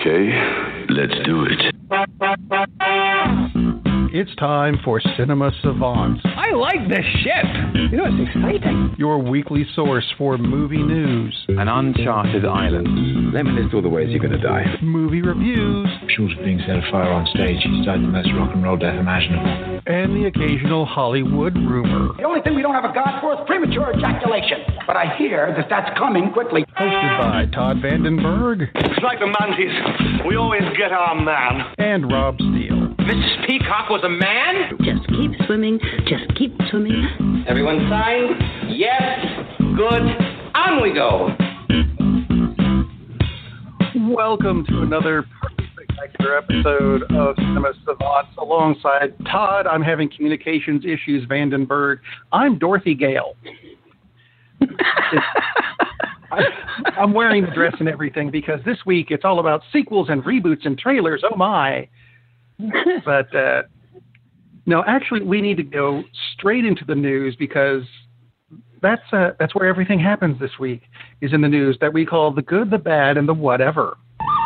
Okay, let's do it. It's time for Cinema Savants. I like this ship. You know, it's exciting. Your weekly source for movie news. An uncharted island. Let me list all the ways you're going to die. Movie reviews. Short of being set afire on stage, he died the most rock and roll death imaginable. And the occasional Hollywood rumor. The only thing we don't have a god for is premature ejaculation. But I hear that that's coming quickly. Hosted by Todd Vandenberg. It's like the Mantis. We always get our man. And Rob Steele. Mrs. Peacock was a man? Just keep swimming. Just keep swimming. Everyone signed? Yes. Good. On we go. Welcome to another spectacular episode of Cinema Savants. Alongside Todd, I'm having communications issues, Vandenberg. I'm Dorothy Gale. I'm wearing the dress and everything because this week it's all about sequels and reboots and trailers. Oh, my. But, no, actually, we need to go straight into the news because that's where everything happens this week, is in the news that we call the good, the bad, and the whatever.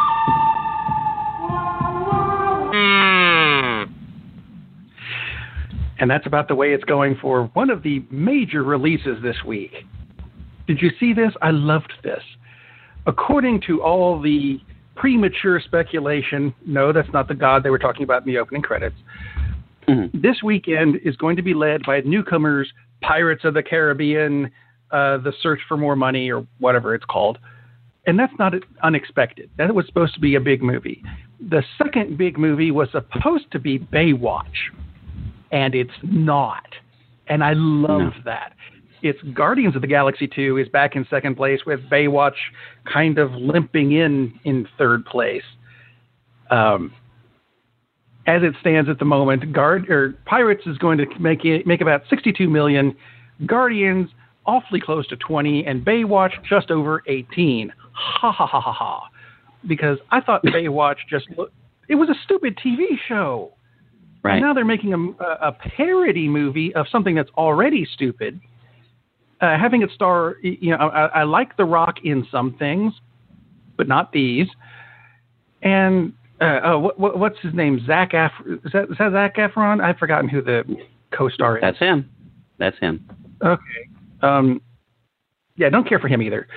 And that's about the way it's going for one of the major releases this week. Did you see this? I loved this. According to all the premature speculation, no, that's not the god they were talking about in the opening credits. Mm-hmm. This weekend is going to be led by newcomers, Pirates of the Caribbean, The Search for More Money, or whatever it's called. And that's not unexpected. That was supposed to be a big movie. The second big movie was supposed to be Baywatch, and it's not. And I love that. It's Guardians of the Galaxy 2 is back in second place, with Baywatch kind of limping in third place. As it stands at the moment, Pirates is going to make about $62 million, Guardians awfully close to 20, and Baywatch just over 18. Ha ha ha ha ha! Because I thought Baywatch it was a stupid TV show. Right. And now they're making a parody movie of something that's already stupid. Having it star, I like The Rock in some things, but not these. And what's his name? Zac Efron. Is that Zac Efron? I've forgotten who the co-star is. That's him. Okay. Yeah, don't care for him either.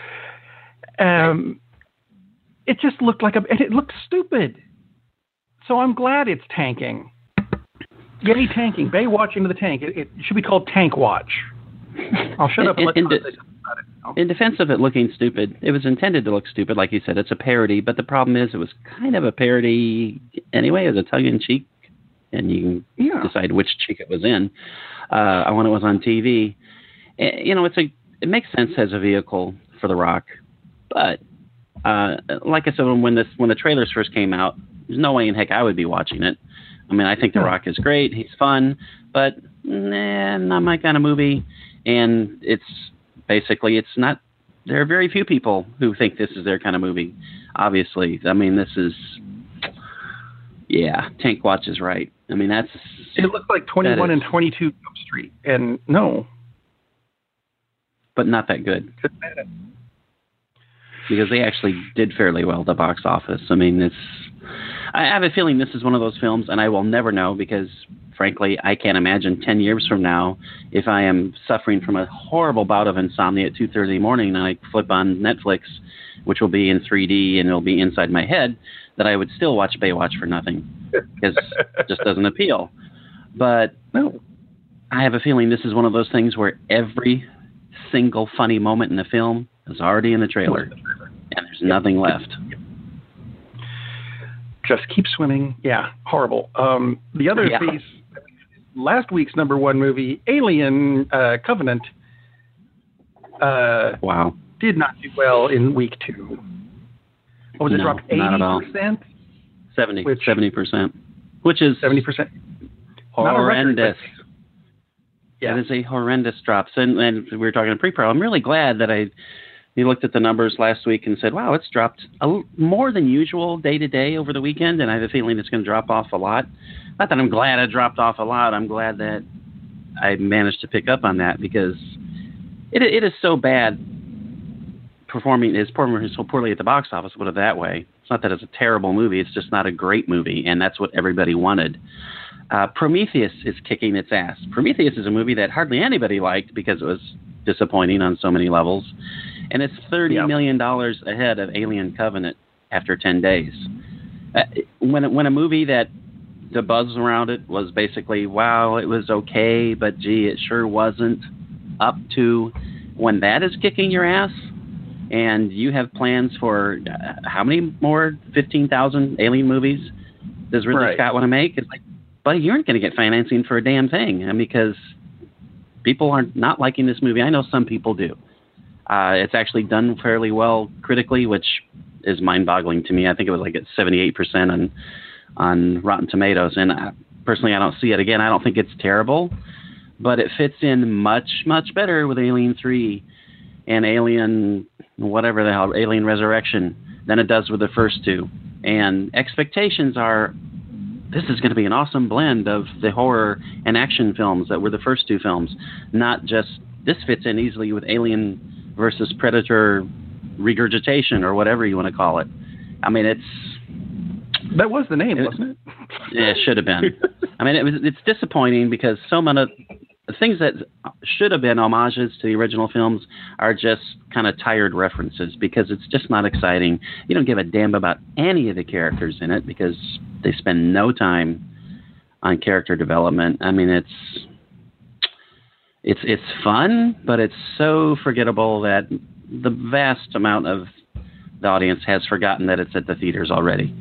It just looked and it looked stupid. So I'm glad it's tanking. Yay, tanking. Baywatch into the tank. It should be called Tank Watch. I'll shut up and let about it. In defense of it looking stupid, it was intended to look stupid, like you said. It's a parody, but the problem is it was kind of a parody anyway, as a tongue-in-cheek, and you can decide which cheek it was in. When it was on TV, it makes sense as a vehicle for The Rock, but like I said, when the trailers first came out, there's no way in heck I would be watching it. I mean, I think The Rock is great, he's fun, but not my kind of movie. And it's not, there are very few people who think this is their kind of movie, obviously. I mean, this is, Tank Watch is right. I mean, it looks like 21 and 22 Jump Street, and no. But not that good. Because they actually did fairly well at the box office. I mean, I have a feeling this is one of those films, and I will never know because, frankly, I can't imagine 10 years from now, if I am suffering from a horrible bout of insomnia at 2:30 in the morning and I flip on Netflix, which will be in 3D and it'll be inside my head, that I would still watch Baywatch for nothing because it just doesn't appeal. But no, I have a feeling this is one of those things where every single funny moment in the film is already in the trailer, and there's nothing left. Just keep swimming. Yeah, horrible. The other piece, last week's number one movie, Alien Covenant, did not do well in week 2. What was it, dropped 80%? 70%, which is 70%. Horrendous. Yeah, it is a horrendous drop. And we were talking in pre-pro. I'm really glad that we looked at the numbers last week and said, wow, it's dropped more than usual day to day over the weekend, and I have a feeling it's going to drop off a lot. Not that I'm glad it dropped off a lot. I'm glad that I managed to pick up on that because it is so bad performing so poorly at the box office, put it that way. not that it's a terrible movie. It's just not a great movie, and that's what everybody wanted. Prometheus is kicking its ass. Prometheus is a movie that hardly anybody liked because it was disappointing on so many levels, and it's $30 million ahead of Alien Covenant after 10 days. When a movie that the buzz around it was basically, wow, it was okay, but gee, it sure wasn't up to, when that is kicking your ass, and you have plans for how many more 15,000 Alien movies does Ridley Scott want to make? It's like, buddy, you aren't going to get financing for a damn thing, because people are not liking this movie. I know some people do. It's actually done fairly well critically, which is mind-boggling to me. I think it was like at 78% on Rotten Tomatoes, and personally, I don't see it again. I don't think it's terrible, but it fits in much, much better with Alien 3 and Alien, whatever the hell, Alien Resurrection than it does with the first two. And expectations are, this is going to be an awesome blend of the horror and action films that were the first two films, not just, this fits in easily with Alien versus Predator regurgitation or whatever you want to call it. I mean, that was the name, wasn't it? Yeah, it should have been. I mean, it's disappointing because so many things that should have been homages to the original films are just kind of tired references, because it's just not exciting. You don't give a damn about any of the characters in it because they spend no time on character development. I mean, it's fun, but it's so forgettable that the vast amount of the audience has forgotten that it's at the theaters already.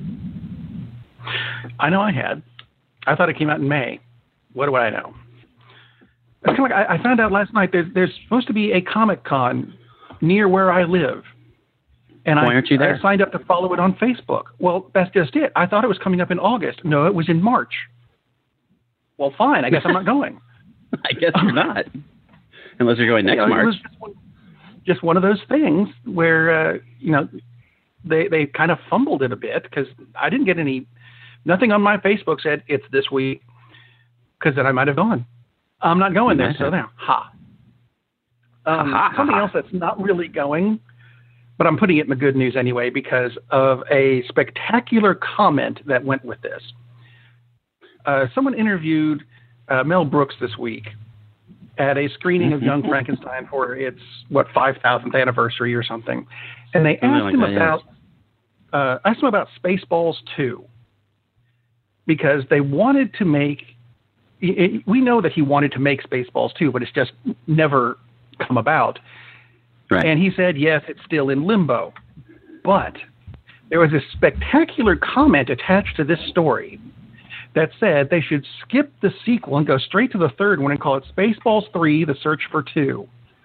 I know I had. I thought it came out in May. What do I know? It's kind of like I found out last night there's supposed to be a Comic-Con near where I live. And why aren't you there? I signed up to follow it on Facebook. Well, that's just it. I thought it was coming up in August. No, it was in March. Well, fine. I guess I'm not going. I guess you're not. Unless you're going next March. It was just one of those things where, they kind of fumbled it a bit, because I didn't get nothing on my Facebook said it's this week, because then I might have gone. I'm not going there, so now, something else that's not really going, but I'm putting it in the good news anyway because of a spectacular comment that went with this. Someone interviewed Mel Brooks this week at a screening of Young Frankenstein for its 5,000th anniversary or something, and they asked him about Spaceballs 2, because they wanted to make. We know that he wanted to make Spaceballs 2, but it's just never come about. Right. And he said, yes, it's still in limbo. But there was a spectacular comment attached to this story that said they should skip the sequel and go straight to the third one and call it Spaceballs 3, The Search for 2.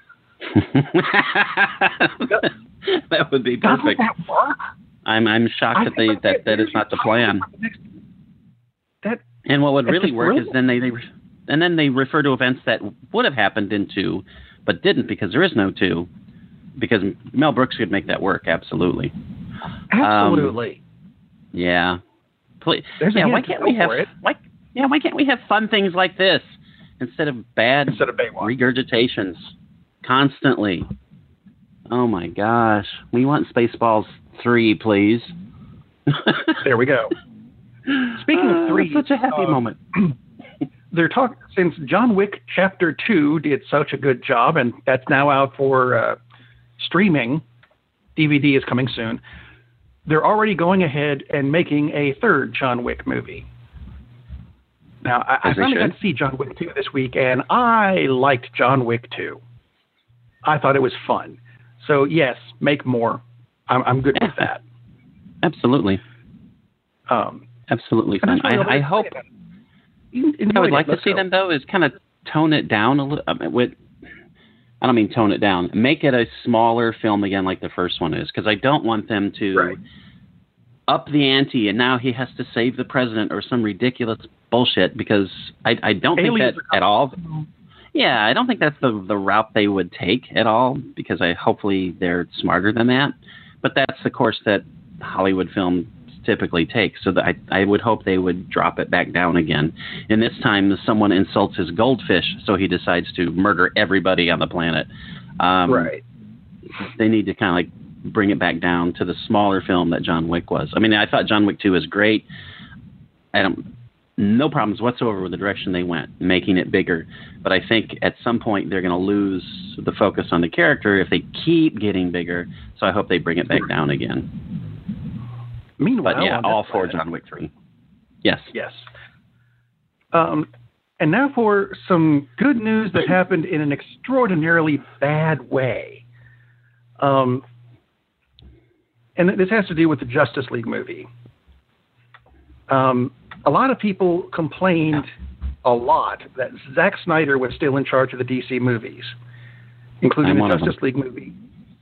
That would be perfect. Doesn't that work? I'm shocked that is not the plan. And what would really work is then they refer to events that would have happened in 2, but didn't, because there is no 2. Because Mel Brooks could make that work, absolutely. Absolutely. Yeah. Why can't we have fun things like this instead of regurgitations constantly? Oh my gosh, we want Spaceballs 3, please. There we go. Speaking of 3, such a happy moment. They're talking, since John Wick Chapter 2 did such a good job, and that's now out for streaming. DVD is coming soon. They're already going ahead and making a third John Wick movie. Now, I finally got to see John Wick 2 this week, and I liked John Wick 2. I thought it was fun. So, yes, make more. I'm good with that. Absolutely. Absolutely fun. I hope. I would like to see them, though, is kind of tone it down a little. I don't mean tone it down. Make it a smaller film again, like the first one is, because I don't want them to up the ante and now he has to save the president or some ridiculous bullshit. Because I don't think that at all. Yeah, I don't think that's the route they would take at all. Because hopefully they're smarter than that. But that's the course that Hollywood film typically take, so that I would hope they would drop it back down again. And this time someone insults his goldfish, so he decides to murder everybody on the planet. Right. They need to kind of bring it back down to the smaller film that John Wick was. I mean, I thought John Wick 2 was great. No problems whatsoever with the direction they went, making it bigger. But I think at some point they're going to lose the focus on the character if they keep getting bigger. So I hope they bring it back down again. Meanwhile, but yeah, all for John Wick 3. Yes. Yes. And now for some good news that happened in an extraordinarily bad way. And this has to do with the Justice League movie. A lot of people complained a lot that Zack Snyder was still in charge of the DC movies, including the Justice League movie.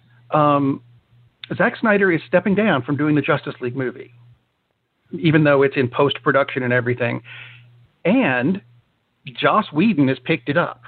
Zack Snyder is stepping down from doing the Justice League movie, even though it's in post-production and everything. And Joss Whedon has picked it up.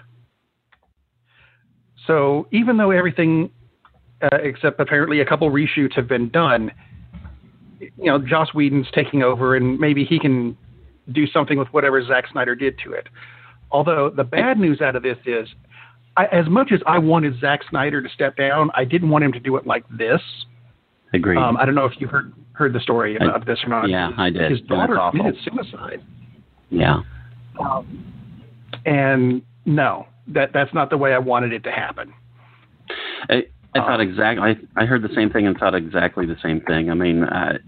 So even though everything, except apparently a couple reshoots have been done, Joss Whedon's taking over, and maybe he can do something with whatever Zack Snyder did to it. Although the bad news out of this is, as much as I wanted Zack Snyder to step down, I didn't want him to do it like this. Agreed. I don't know if you heard the story about this or not. Yeah, I did. His daughter committed suicide. Yeah. And no, that's not the way I wanted it to happen. I thought exactly. I heard the same thing and thought exactly the same thing. I mean,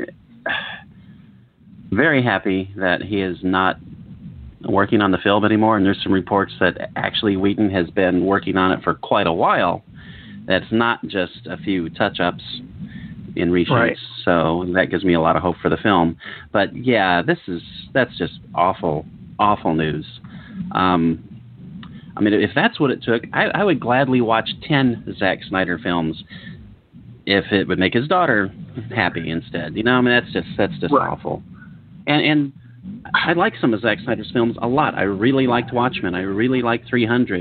very happy that he is not working on the film anymore. And there's some reports that actually Whedon has been working on it for quite a while. That's not just a few touch-ups in reshoots. Right. So that gives me a lot of hope for the film. But yeah, that's just awful news. I mean, if that's what it took, I would gladly watch 10 Zack Snyder films if it would make his daughter happy instead. I mean, that's just right. Awful. And I like some of Zack Snyder's films a lot. I really liked Watchmen. I really liked 300.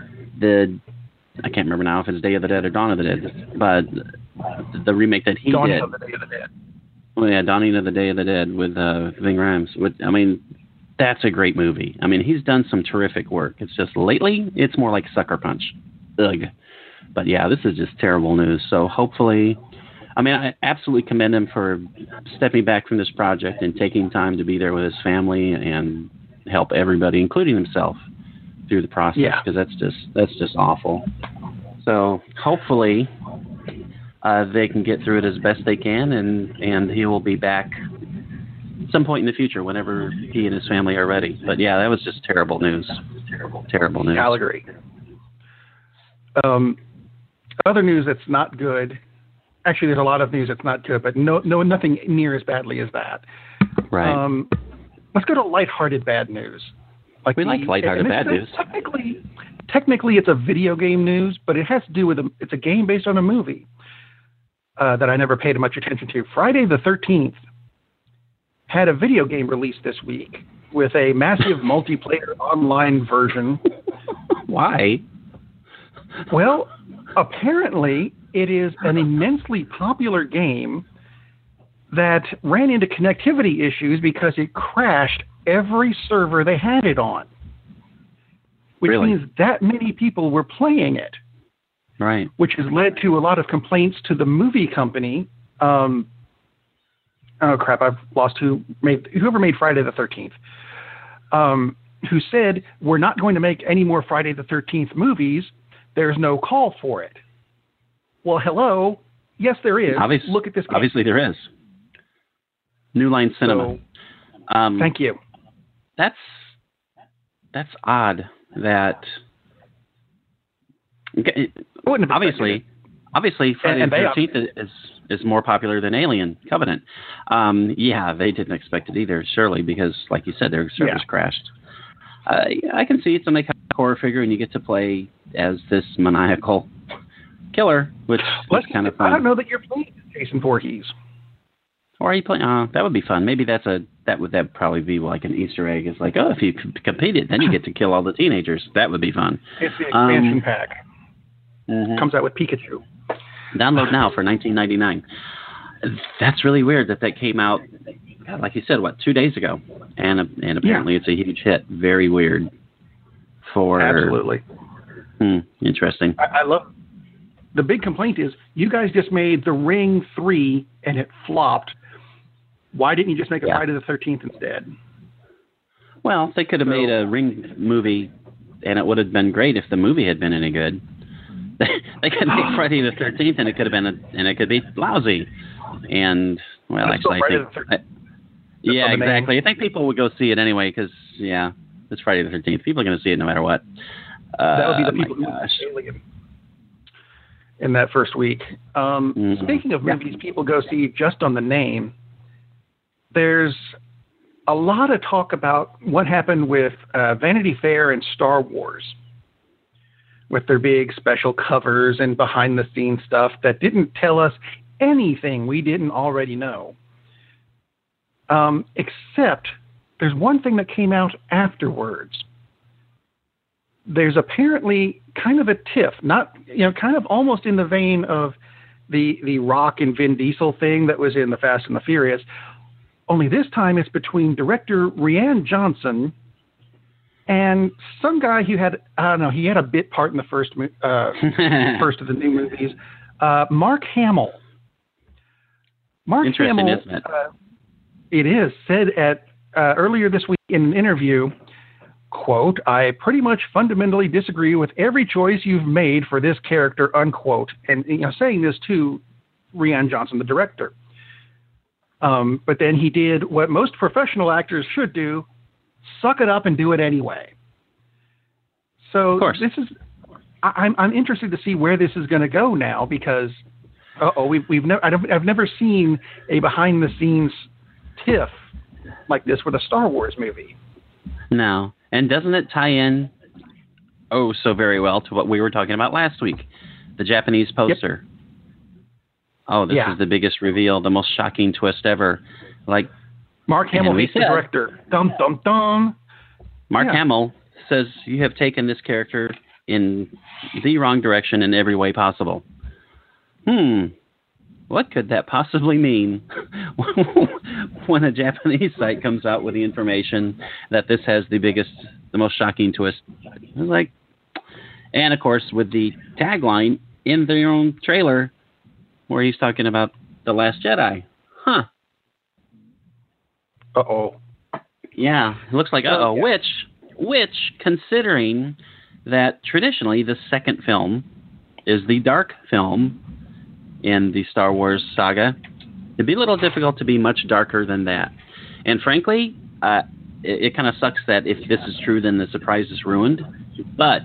I can't remember now if it's Day of the Dead or Dawn of the Dead, but the remake that he Dawning did. of the Day of the Dead. Oh yeah, Dawning of the Day of the Dead with Ving Rhames. I mean, that's a great movie. I mean, he's done some terrific work. It's just lately, it's more like Sucker Punch. Ugh. But yeah, this is just terrible news. So hopefully, I mean, I absolutely commend him for stepping back from this project and taking time to be there with his family and help everybody, including himself, through the process. Because that's just awful. So hopefully, they can get through it as best they can, and he will be back some point in the future whenever he and his family are ready. But yeah, that was just terrible news. Terrible news. I'll agree. Other news that's not good. Actually, there's a lot of news that's not good, but nothing near as badly as that. Right. Let's go to lighthearted bad news. We like lighthearted bad news. Technically, it's a video game news, but it has to do with it's a game based on a movie that I never paid much attention to. Friday the 13th had a video game release this week with a massive multiplayer online version. Why? Well, apparently it is an immensely popular game that ran into connectivity issues because it crashed every server they had it on. Which means that many people were playing it. Right. Which has led to a lot of complaints to the movie company. Oh crap! I've lost whoever made Friday the 13th. Who said we're not going to make any more Friday the 13th movies? There's no call for it. Well, hello. Yes, there is. Look at this game. Obviously, there is. New Line Cinema. So, thank you. That's odd. That obviously Friday the 13th is more popular than Alien Covenant. Yeah, they didn't expect it either, surely, because, like you said, their servers crashed. I can see it's a horror figure, and you get to play as this maniacal killer, which is kind of fun. I don't know that you're playing Jason Voorhees. Or are you playing? That would be fun. Maybe that would probably be like an Easter egg. It's like, if you competed, then you get to kill all the teenagers. That would be fun. It's the expansion pack. Mm-hmm. Comes out with Pikachu. Download now for $19.99. That's really weird that came out, like you said, 2 days ago, and apparently it's a huge hit. Very weird. Absolutely. Interesting. I the big complaint is you guys just made The Ring 3 and it flopped. Why didn't you just make a Friday the 13th instead? Well, they could have made a Ring movie, and it would have been great if the movie had been any good. They could make Friday the 13th, and it could have been and it could be lousy. And well, actually, I think, yeah, exactly. I think people would go see it anyway because it's Friday the 13th. People are going to see it no matter what. That would be the people who watch Alien in that first week. Speaking of movies people go see just on the name, there's a lot of talk about what happened with Vanity Fair and Star Wars, with their big special covers and behind-the-scenes stuff that didn't tell us anything we didn't already know. Except there's one thing that came out afterwards. There's apparently kind of a tiff, kind of almost in the vein of the Rock and Vin Diesel thing that was in The Fast and the Furious. Only this time it's between director Rian Johnson and some guy who had, he had a bit part in the first of the new movies, Mark Hamill. Mark Interesting, Hamill, isn't it? It is, said earlier this week in an interview, quote, "I pretty much fundamentally disagree with every choice you've made for this character," unquote. And saying this to Rian Johnson, the director. But then he did what most professional actors should do: suck it up and do it anyway. So this is, I'm interested to see where this is going to go now because, I've never seen a behind the scenes tiff like this with a Star Wars movie. No, and doesn't it tie in so very well to what we were talking about last week, the Japanese poster? Yep. Oh, this is the biggest reveal, the most shocking twist ever. Like Mark Hamill, the director. Dum dum dum. Mark Hamill says you have taken this character in the wrong direction in every way possible. What could that possibly mean? When a Japanese site comes out with the information that this has the most shocking twist. Like, and of course with the tagline in their own trailer, where he's talking about The Last Jedi. Yeah, it looks like which, considering that traditionally the second film is the dark film in the Star Wars saga, it'd be a little difficult to be much darker than that. And frankly, it kind of sucks that if this is true, then the surprise is ruined. But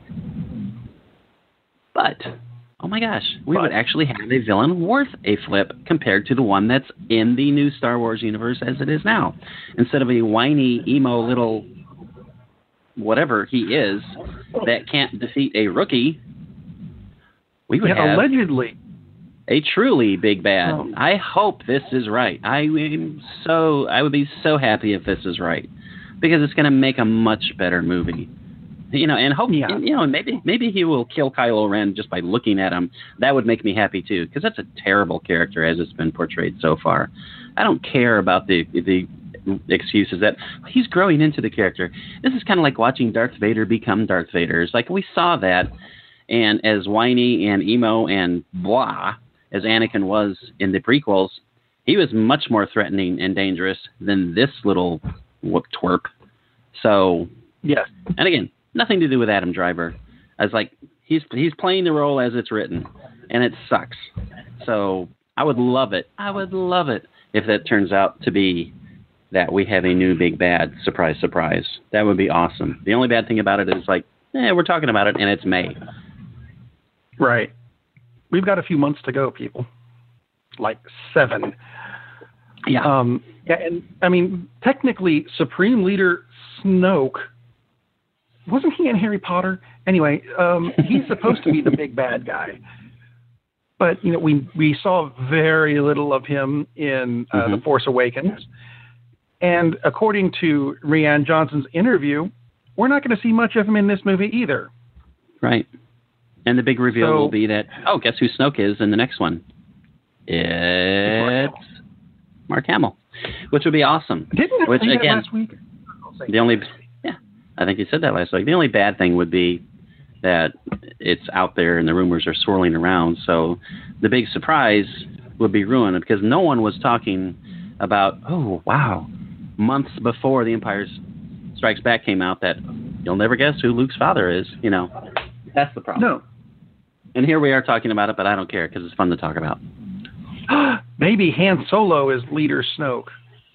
oh my gosh, we would actually have a villain worth a flip compared to the one that's in the new Star Wars universe as it is now. Instead of a whiny, emo little whatever he is that can't defeat a rookie, we would have allegedly a truly big bad. I hope this is right. I would be so happy if this is right, because it's going to make a much better movie. And hope, maybe he will kill Kylo Ren just by looking at him. That would make me happy too, because that's a terrible character as it's been portrayed so far. I don't care about the excuses that he's growing into the character. This is kind of like watching Darth Vader become Darth Vader. It's like we saw that, and as whiny and emo and blah as Anakin was in the prequels, he was much more threatening and dangerous than this little twerp. So, yes. And again, nothing to do with Adam Driver. I was like, he's playing the role as it's written, and it sucks. So I would love it. If that turns out to be that we have a new big bad. Surprise, surprise. That would be awesome. The only bad thing about it is we're talking about it, and it's May. Right. We've got a few months to go, people. Like 7. Yeah. And I mean, technically, Supreme Leader Snoke, wasn't he in Harry Potter? Anyway, he's supposed to be the big bad guy. But, we saw very little of him in The Force Awakens. And according to Rian Johnson's interview, we're not going to see much of him in this movie either. Right. And the big reveal will be that, guess who Snoke is in the next one? It's Mark Hamill, which would be awesome. Didn't I say that last week? I think you said that last week. The only bad thing would be that it's out there and the rumors are swirling around. So the big surprise would be ruined because no one was talking about, oh, wow, months before The Empire Strikes Back came out that you'll never guess who Luke's father is. You know, that's the problem. No. And here we are talking about it, but I don't care because it's fun to talk about. Maybe Han Solo is Leader Snoke.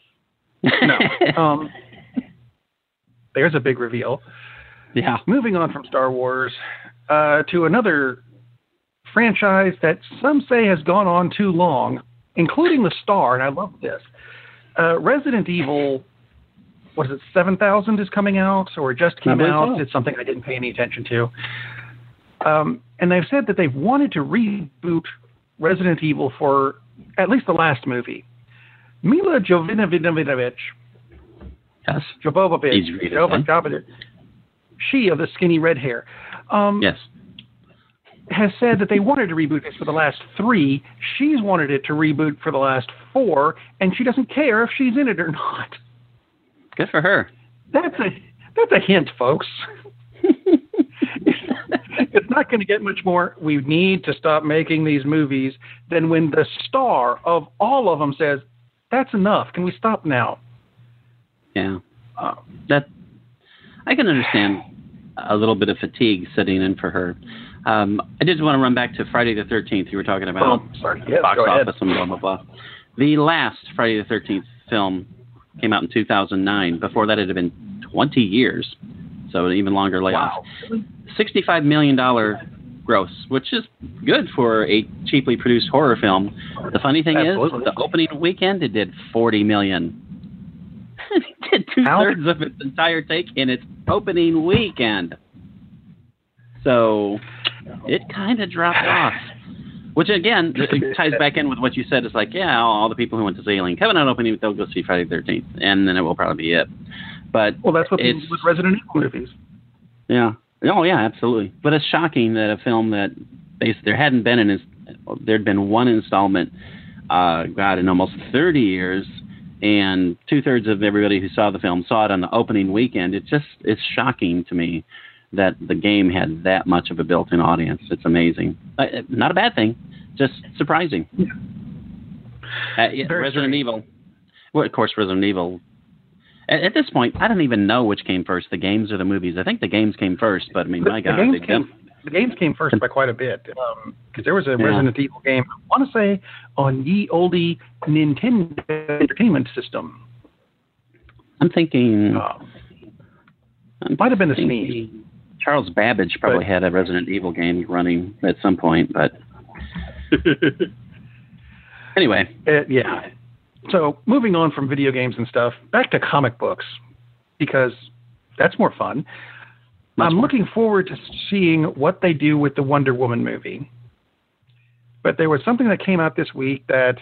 No. There's a big reveal. Yeah. Moving on from Star Wars to another franchise that some say has gone on too long, including the star, and I love this. Resident Evil, what is it, 7,000 is coming out, or just came out. So. It's something I didn't pay any attention to. And they've said that they've wanted to reboot Resident Evil for at least the last movie. Mila Jovovich. Yes. Jovovich. She of the skinny red hair. Yes. Has said that they wanted to reboot this for the last 3. She's wanted it to reboot for the last 4, and she doesn't care if she's in it or not. Good for her. That's a hint, folks. It's not going to get much more. We need to stop making these movies than when the star of all of them says, "That's enough. Can we stop now?" Yeah. That I can understand a little bit of fatigue setting in for her. I did want to run back to Friday the 13th. You were talking about box office and blah, blah, blah. The last Friday the 13th film came out in 2009. Before that, it had been 20 years, so an even longer layoff. Wow. $65 million gross, which is good for a cheaply produced horror film. The funny thing is, the opening weekend, it did $40 million. It did 2/3 of its entire take in its opening weekend. So it kind of dropped off. Which, again, it ties back in with what you said. It's like, yeah, all the people who went to see Alien Covenant opening, they'll go see Friday the 13th, and then it will probably be it. But well, that's what people do with Resident Evil movies. Yeah. Oh, yeah, absolutely. But it's shocking that a film that there hadn't been there'd been one installment, in almost 30 years, and 2/3 of everybody who saw the film saw it on the opening weekend. It's shocking to me that the game had that much of a built-in audience. It's amazing. Not a bad thing, just surprising. Resident Evil. Well, of course, Resident Evil. At this point, I don't even know which came first, the games or the movies. I think the games came first, but I mean, my God. The games came first by quite a bit, because there was a Resident Evil game, I want to say, on ye oldie Nintendo Entertainment System. I'm thinking... might have been a SNES. Charles Babbage probably had a Resident Evil game running at some point, but... Anyway. Yeah. So, moving on from video games and stuff, back to comic books, because that's more fun. I'm looking forward to seeing what they do with the Wonder Woman movie. But there was something that came out this week that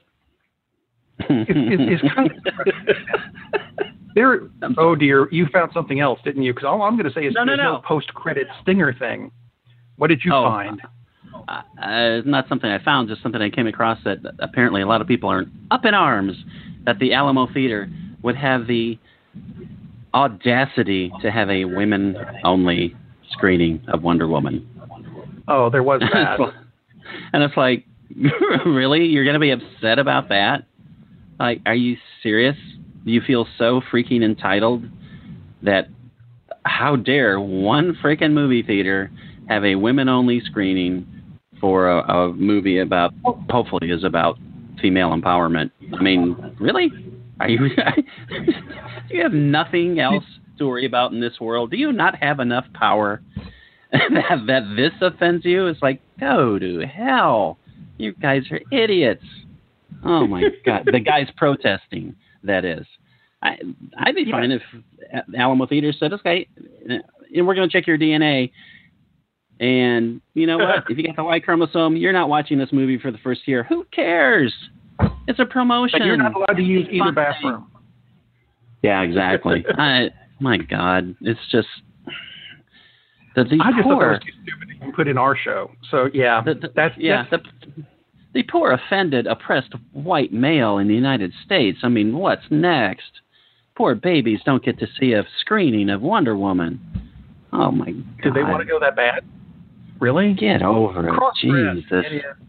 is kind of... Oh, dear, you found something else, didn't you? Because all I'm going to say is there's no post-credit stinger thing. What did you find? Not something I found, just something I came across that apparently a lot of people are up in arms that the Alamo Theater would have the audacity to have a women-only screening of Wonder Woman. Oh, there was that. And it's like, really? You're going to be upset about that? Like, are you serious? You feel so freaking entitled that how dare one freaking movie theater have a women-only screening for a movie about, hopefully is about female empowerment. I mean, really? Are you? Do you have nothing else to worry about in this world? Do you not have enough power that this offends you? It's like, go to hell. You guys are idiots. Oh, my God. The guys protesting, that is. I'd be fine if Alamo Theater said, okay, we're going to check your DNA. And you know what? If you got the Y chromosome, you're not watching this movie for the first year. Who cares? It's a promotion. But you're not allowed to use either bathroom. Yeah, exactly. My God, it's just I just thought that was too stupid to put in our show. So yeah, the poor offended, oppressed white male in the United States. I mean, what's next? Poor babies don't get to see a screening of Wonder Woman. Oh my God! Did they want to go that bad? Really? Get over it. Jesus.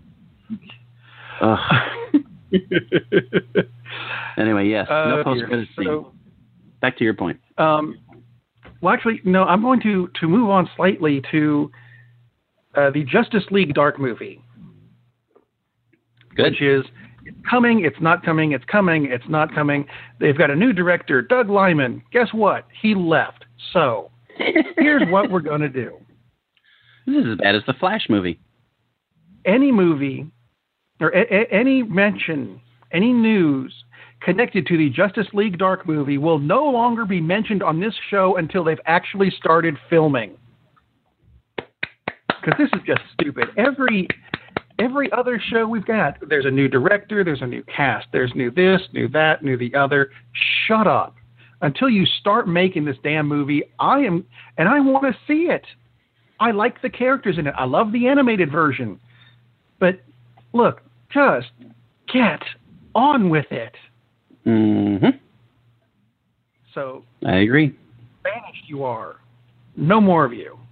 Anyway, yes. No post-credit scene. So, back to your point. Well, actually, no. I'm going to move on slightly to the Justice League Dark movie. Good. Which is it's coming, it's not coming, it's coming, it's not coming. They've got a new director, Doug Liman. Guess what? He left. So here's what we're going to do. This is as bad as the Flash movie. Any movie or any mention, any news connected to the Justice League Dark movie will no longer be mentioned on this show until they've actually started filming. Because this is just stupid. Every other show we've got, there's a new director, there's a new cast, there's new this, new that, new the other. Shut up. Until you start making this damn movie, I want to see it. I like the characters in it. I love the animated version. But look, just get on with it. Mm-hmm. So I agree. Banished you are. No more of you.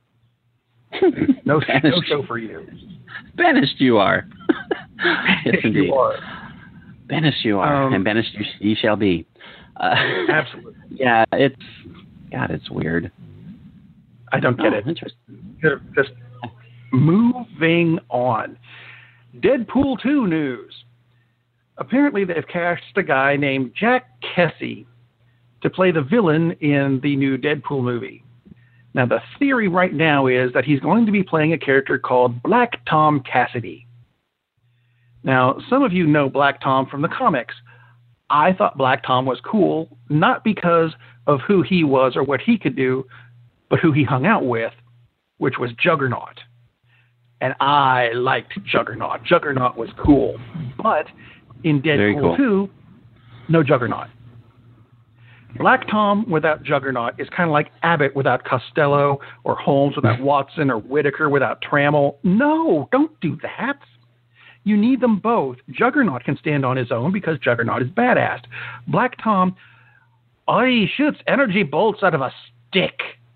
No show for you. Banished you are. Yes, indeed. You are. Banished you are, and banished ye shall be. Absolutely. Yeah, it's weird. I don't get it. Interesting. Just moving on. Deadpool 2 news. Apparently, they've cast a guy named Jack Kesy to play the villain in the new Deadpool movie. Now, the theory right now is that he's going to be playing a character called Black Tom Cassidy. Now, some of you know Black Tom from the comics. I thought Black Tom was cool, not because of who he was or what he could do, but who he hung out with, which was Juggernaut. And I liked Juggernaut. Juggernaut was cool. But in Deadpool 2, no Juggernaut. Black Tom without Juggernaut is kind of like Abbott without Costello, or Holmes without Watson, or Whitaker without Trammell. No, don't do that. You need them both. Juggernaut can stand on his own because Juggernaut is badass. Black Tom, he shoots energy bolts out of a stick.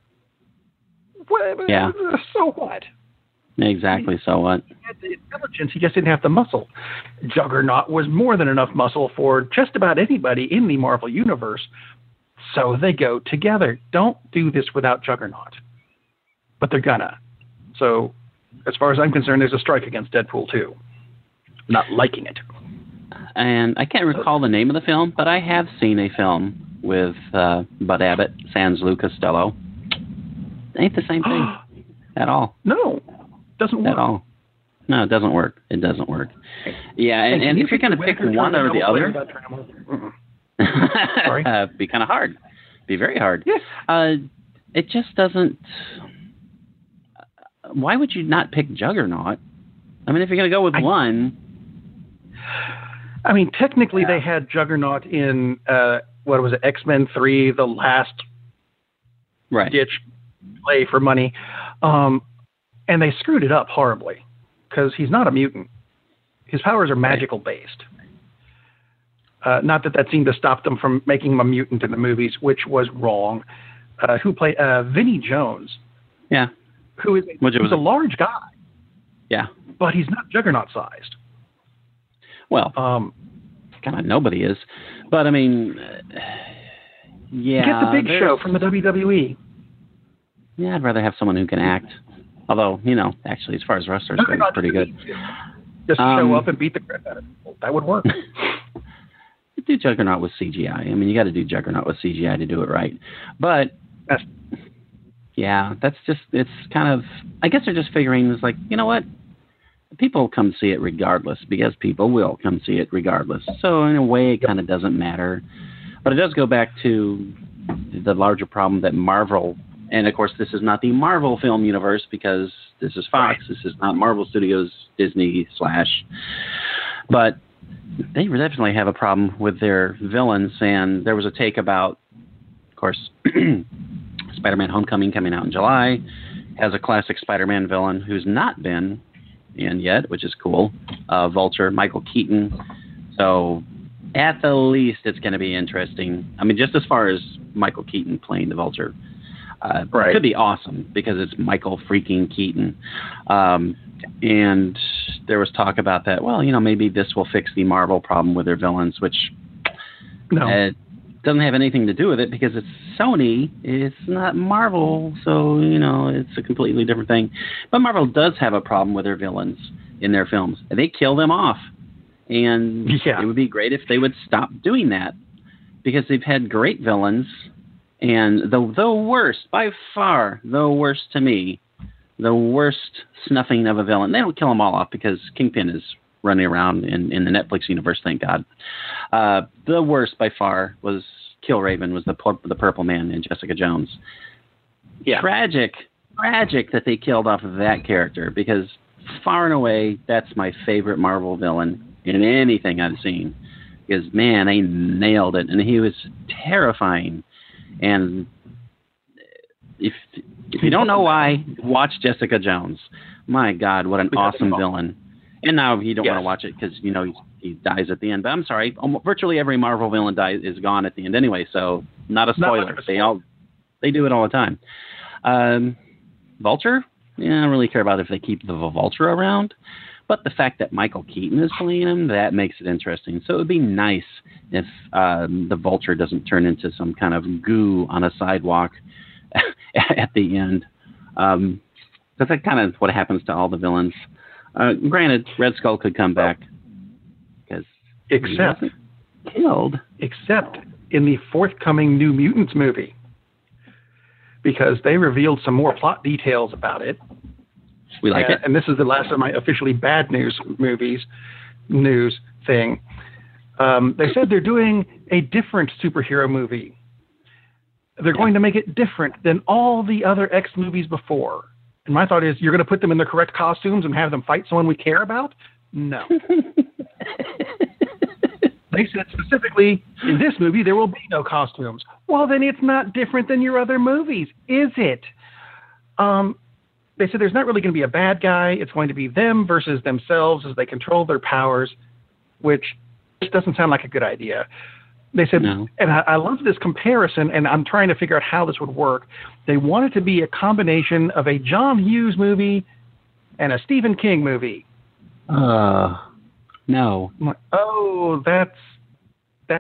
Yeah. So what? Exactly, so what? He had the intelligence, he just didn't have the muscle. Juggernaut was more than enough muscle for just about anybody in the Marvel Universe. So they go together. Don't do this without Juggernaut. But they're gonna. So, as far as I'm concerned, there's a strike against Deadpool 2. Not liking it. And I can't recall the name of the film, but I have seen a film with Bud Abbott, sans Lou Costello. Ain't the same thing at all. No, doesn't work. At all. No, it doesn't work. It doesn't work. Yeah, and if you're going to pick one or the other, Sorry? Be kind of hard. Be very hard. Yes. It just doesn't. Why would you not pick Juggernaut? I mean, if you're going to go with one. I mean, technically, they had Juggernaut in what was it, X-Men 3, the last ditch play for money, and they screwed it up horribly because he's not a mutant. His powers are magical based. Not that seemed to stop them from making him a mutant in the movies, which was wrong. Who played Vinnie Jones? Yeah, who's a large guy. Yeah, but he's not Juggernaut sized. Well, kind of nobody is, but I mean, yeah. Get the Big Show from the WWE. Yeah, I'd rather have someone who can act. Although, actually, as far as wrestlers go, it's pretty good. Just show up and beat the crap out of people. That would work. Do Juggernaut with CGI. I mean, you got to do Juggernaut with CGI to do it right. But, that's just, it's kind of, I guess they're just figuring, it's like, you know what? People come see it regardless, because people will come see it regardless. So, in a way, it kind of doesn't matter. But it does go back to the larger problem that Marvel, and of course, this is not the Marvel film universe because this is Fox. Right. This is not Marvel Studios, Disney / But they definitely have a problem with their villains. And there was a take about, of course, Spider-Man Homecoming coming out in July has a classic Spider-Man villain who's not been in yet, which is cool. Vulture, Michael Keaton. So at the least, it's going to be interesting. I mean, just as far as Michael Keaton playing the Vulture. Right. It could be awesome because it's Michael freaking Keaton. And there was talk about that. Well, maybe this will fix the Marvel problem with their villains, which doesn't have anything to do with it because it's Sony. It's not Marvel, so it's a completely different thing. But Marvel does have a problem with their villains in their films. They kill them off, and it would be great if they would stop doing that because they've had great villains. And the worst, by far, the worst to me, the worst snuffing of a villain. They don't kill them all off because Kingpin is running around in the Netflix universe, thank God. The worst by far was Killraven, was the Purple Man in Jessica Jones. Yeah. Tragic that they killed off of that character because far and away that's my favorite Marvel villain in anything I've seen. Because, man, they nailed it, and he was terrifying. And if you don't know why, watch Jessica Jones. My God, what an awesome villain. And now you don't want to watch it because, he dies at the end. But I'm sorry, virtually every Marvel villain is gone at the end anyway, so not a spoiler. They do it all the time. Vulture? Yeah, I don't really care about if they keep the Vulture around. But the fact that Michael Keaton is playing him, that makes it interesting. So it would be nice if the Vulture doesn't turn into some kind of goo on a sidewalk at the end. Because that's kind of what happens to all the villains. Granted, Red Skull could come back. Except killed. Except in the forthcoming New Mutants movie. Because they revealed some more plot details about it. We like it. And this is the last of my officially bad news thing. They said they're doing a different superhero movie. They're going to make it different than all the other X movies before. And my thought is, you're going to put them in the correct costumes and have them fight someone we care about? No. They said specifically, in this movie, there will be no costumes. Well, then it's not different than your other movies, is it? They said there's not really going to be a bad guy. It's going to be them versus themselves as they control their powers, which just doesn't sound like a good idea. They said, no. And I love this comparison, and I'm trying to figure out how this would work. They want it to be a combination of a John Hughes movie and a Stephen King movie. No. Oh, that's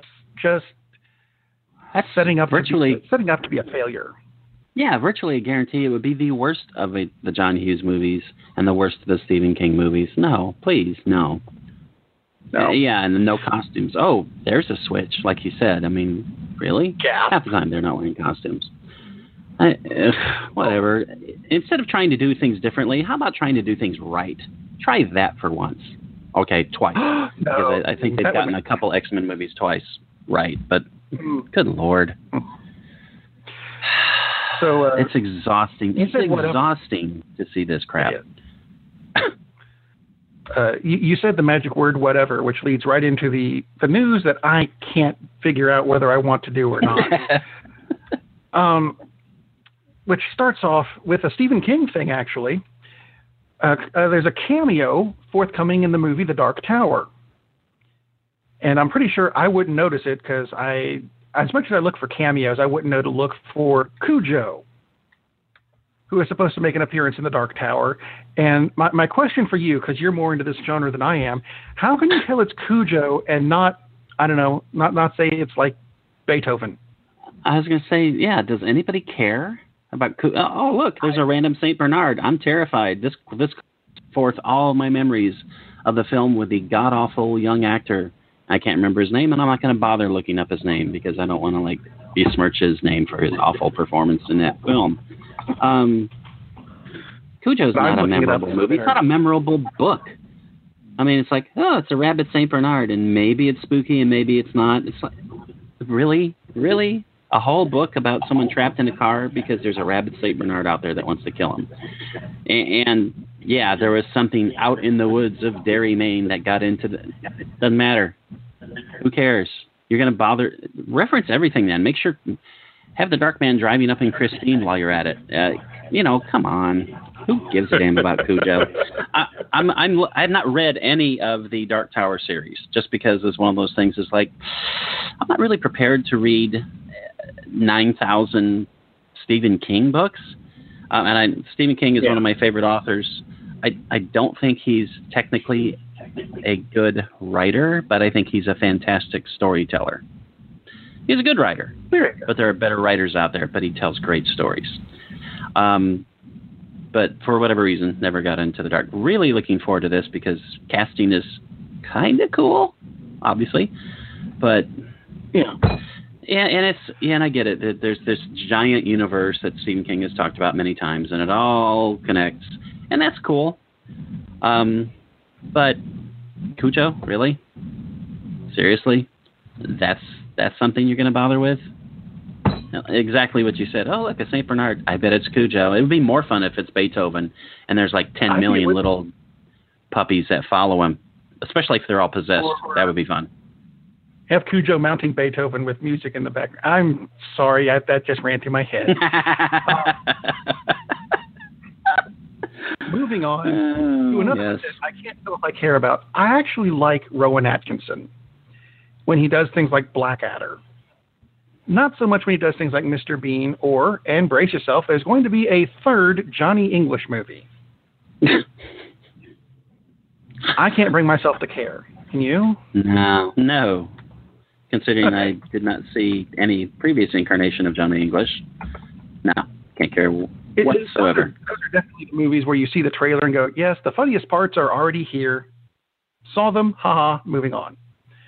setting up to be a failure. Yeah, virtually a guarantee it would be the worst of the John Hughes movies and the worst of the Stephen King movies. No, please, no. Yeah, and no costumes. Oh, there's a switch, like you said. I mean, really? Yeah. Half the time they're not wearing costumes. Whatever. Instead of trying to do things differently, how about trying to do things right? Try that for once. Okay, twice. No, because I think they've gotten a couple X-Men movies twice right, but good Lord. So it's exhausting. It's exhausting to see this crap. You said the magic word whatever, which leads right into the news that I can't figure out whether I want to do or not. Which starts off with a Stephen King thing, actually. There's a cameo forthcoming in the movie The Dark Tower. And I'm pretty sure I wouldn't notice it because as much as I look for cameos, I wouldn't know to look for Cujo, who is supposed to make an appearance in The Dark Tower. And my question for you, because you're more into this genre than I am, how can you tell it's Cujo and not say it's like Beethoven? I was going to say, yeah, does anybody care about Cujo? Oh, look, there's a random St. Bernard. I'm terrified. This forth all my memories of the film with the god-awful young actor. I can't remember his name, and I'm not going to bother looking up his name because I don't want to besmirch his name for his awful performance in that film. Cujo's not a memorable movie. It's not a memorable book. I mean, it's like, oh, it's a rabbit St. Bernard, and maybe it's spooky and maybe it's not. It's like, really? A whole book about someone trapped in a car because there's a rabbit St. Bernard out there that wants to kill him. And yeah, there was something out in the woods of Derry, Maine that got into doesn't matter. Who cares? You're going to bother. Reference everything then. Make sure. Have the Dark Man driving up in Christine while you're at it. Come on. Who gives a damn about Cujo? I have not read any of the Dark Tower series just because it's one of those things. It's like I'm not really prepared to read 9,000 Stephen King books. Stephen King is one of my favorite authors. I don't think he's technically a good writer, but I think he's a fantastic storyteller. He's a good writer, but there are better writers out there, but he tells great stories. But for whatever reason, never got into the dark. Really looking forward to this because casting is kind of cool, obviously. But, and I get it. There's this giant universe that Stephen King has talked about many times, and it all connects, and that's cool. But Cujo, really? Seriously? That's something you're going to bother with? Exactly what you said. Oh, look, a St. Bernard. I bet it's Cujo. It would be more fun if it's Beethoven and there's like 10 million little puppies that follow him, especially if they're all possessed. That would be fun. Have Cujo mounting Beethoven with music in the background. I'm sorry, that just ran through my head. Moving on to another that I can't tell if I care about. I actually like Rowan Atkinson when he does things like Blackadder. Not so much when he does things like Mr. Bean or, and brace yourself, there's going to be a third Johnny English movie. I can't bring myself to care. Can you? No. Considering I did not see any previous incarnation of Johnny English. No, can't care whatsoever. Those are definitely the movies where you see the trailer and go, yes, the funniest parts are already here. Saw them, haha, moving on.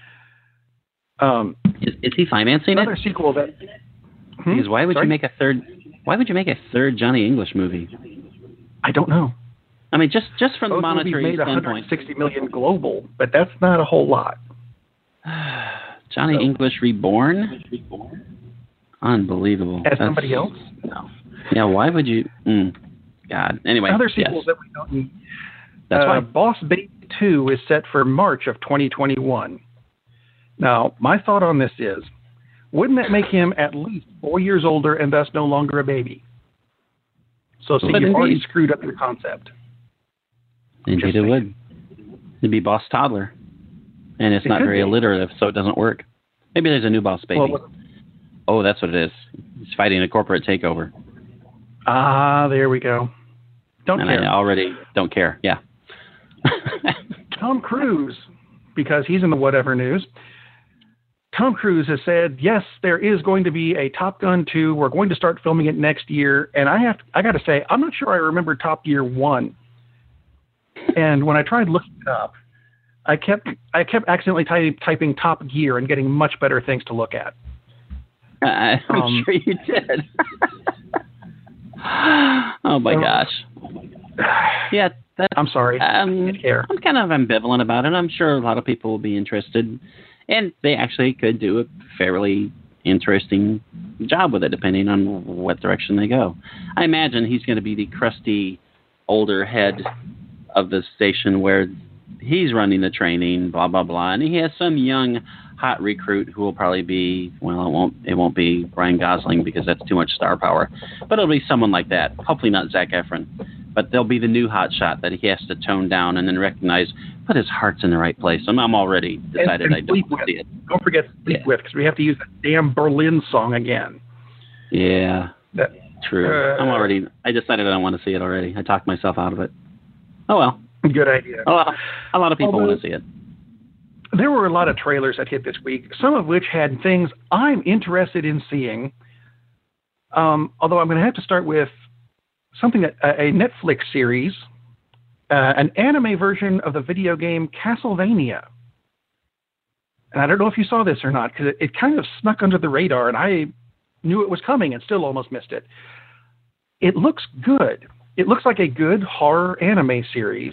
Is he financing another sequel that? Because why would you make a third? Why would you make a third Johnny English movie? I don't know. I mean, just from the monetary made standpoint, $160 million global, but that's not a whole lot. Johnny English Reborn? Unbelievable. As somebody else? No. Yeah. Why would you? God. Anyway. Other sequels that we don't need. That's why. Boss Baby 2 is set for March of 2021. Now, my thought on this is, wouldn't that make him at least 4 years older and thus no longer a baby? So you've already screwed up your concept. Indeed it would. It'd be Boss Toddler. And it's not very alliterative, so it doesn't work. Maybe there's a new Boss Baby. Oh, that's what it is. He's fighting a corporate takeover. There we go. Don't care. I already don't care, yeah. Tom Cruise, because he's in the whatever news, Tom Cruise has said, yes, there is going to be a Top Gun 2. We're going to start filming it next year. And I got to say, I'm not sure I remember Top Gear 1. And when I tried looking it up, I kept accidentally typing Top Gear and getting much better things to look at. I'm sure you did. Oh, my gosh. Yeah, I'm sorry. I didn't care. I'm kind of ambivalent about it. I'm sure a lot of people will be interested. And they actually could do a fairly interesting job with it, depending on what direction they go. I imagine he's going to be the crusty, older head of the station where he's running the training, blah, blah, blah. And he has some young, hot recruit who will probably be, well, it won't be Ryan Gosling because that's too much star power. But it'll be someone like that. Hopefully not Zac Efron. But they'll be the new hot shot that he has to tone down and then recognize, but his heart's in the right place. I'm already decided I don't want to see it. Don't forget Sleep With, because we have to use that damn Berlin song again. Yeah, true. I decided I don't want to see it already. I talked myself out of it. Oh, well. Good idea. A lot of people want to see it. There were a lot of trailers that hit this week, some of which had things I'm interested in seeing. Although I'm going to have to start with something that a Netflix series, an anime version of the video game Castlevania. And I don't know if you saw this or not, because it kind of snuck under the radar, and I knew it was coming and still almost missed it. It looks good. It looks like a good horror anime series.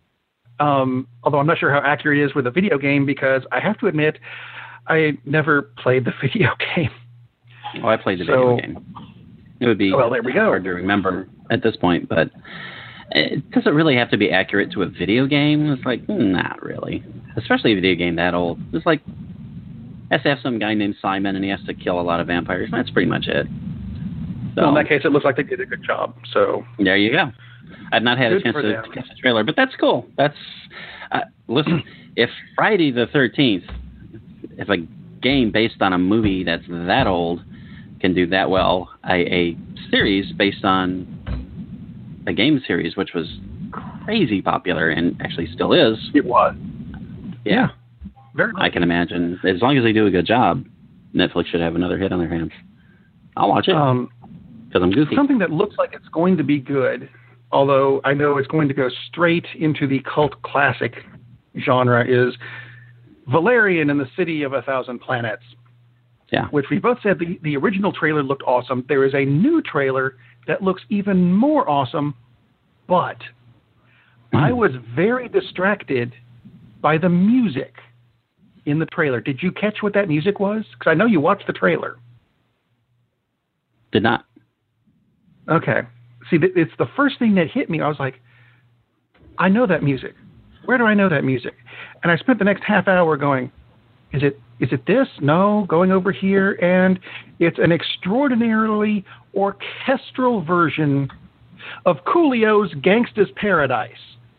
Although I'm not sure how accurate it is with a video game, because I have to admit, I never played the video game. Oh, I played the video game. It would be there we go. Hard to remember at this point, but does it really have to be accurate to a video game? It's like, not really. Especially a video game that old. It's like, has to have some guy named Simon and he has to kill a lot of vampires. That's pretty much it. So, well, in that case, it looks like they did a good job. So there you go. I've not had a chance to catch the trailer, but that's cool. That's listen, if Friday the 13th, if a game based on a movie that's that old can do that well, a series based on a game series, which was crazy popular and actually still is. It was. Yeah. Very much. I can imagine. As long as they do a good job, Netflix should have another hit on their hands. I'll watch it because I'm goofy. Something that looks like it's going to be good, although I know it's going to go straight into the cult classic genre, is Valerian and the City of a Thousand Planets. Yeah. Which we both said the original trailer looked awesome. There is a new trailer that looks even more awesome, but I was very distracted by the music in the trailer. Did you catch what that music was? Because I know you watched the trailer. Did not. Okay. See, it's the first thing that hit me. I was like, I know that music. Where do I know that music? And I spent the next half hour going, is it this? No, going over here. And it's an extraordinarily orchestral version of Coolio's Gangsta's Paradise.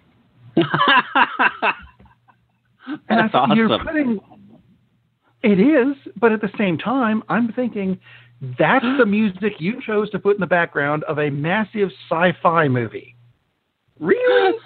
And That's awesome. You're putting, it is, but at the same time, I'm thinking that's the music you chose to put in the background of a massive sci-fi movie. Really?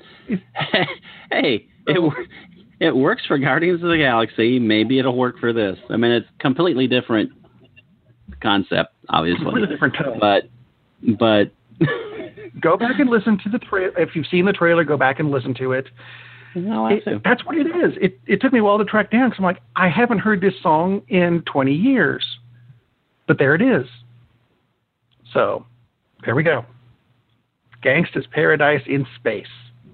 Hey, it works for Guardians of the Galaxy. Maybe it'll work for this. I mean, it's completely different concept, obviously. Completely different tone. But go back and listen to the trailer. If you've seen the trailer, go back and listen to it. No, I do. That's what it is. It took me a while to track down because I'm like, I haven't heard this song in 20 years. But there it is. So, there we go. Gangsta's Paradise in Space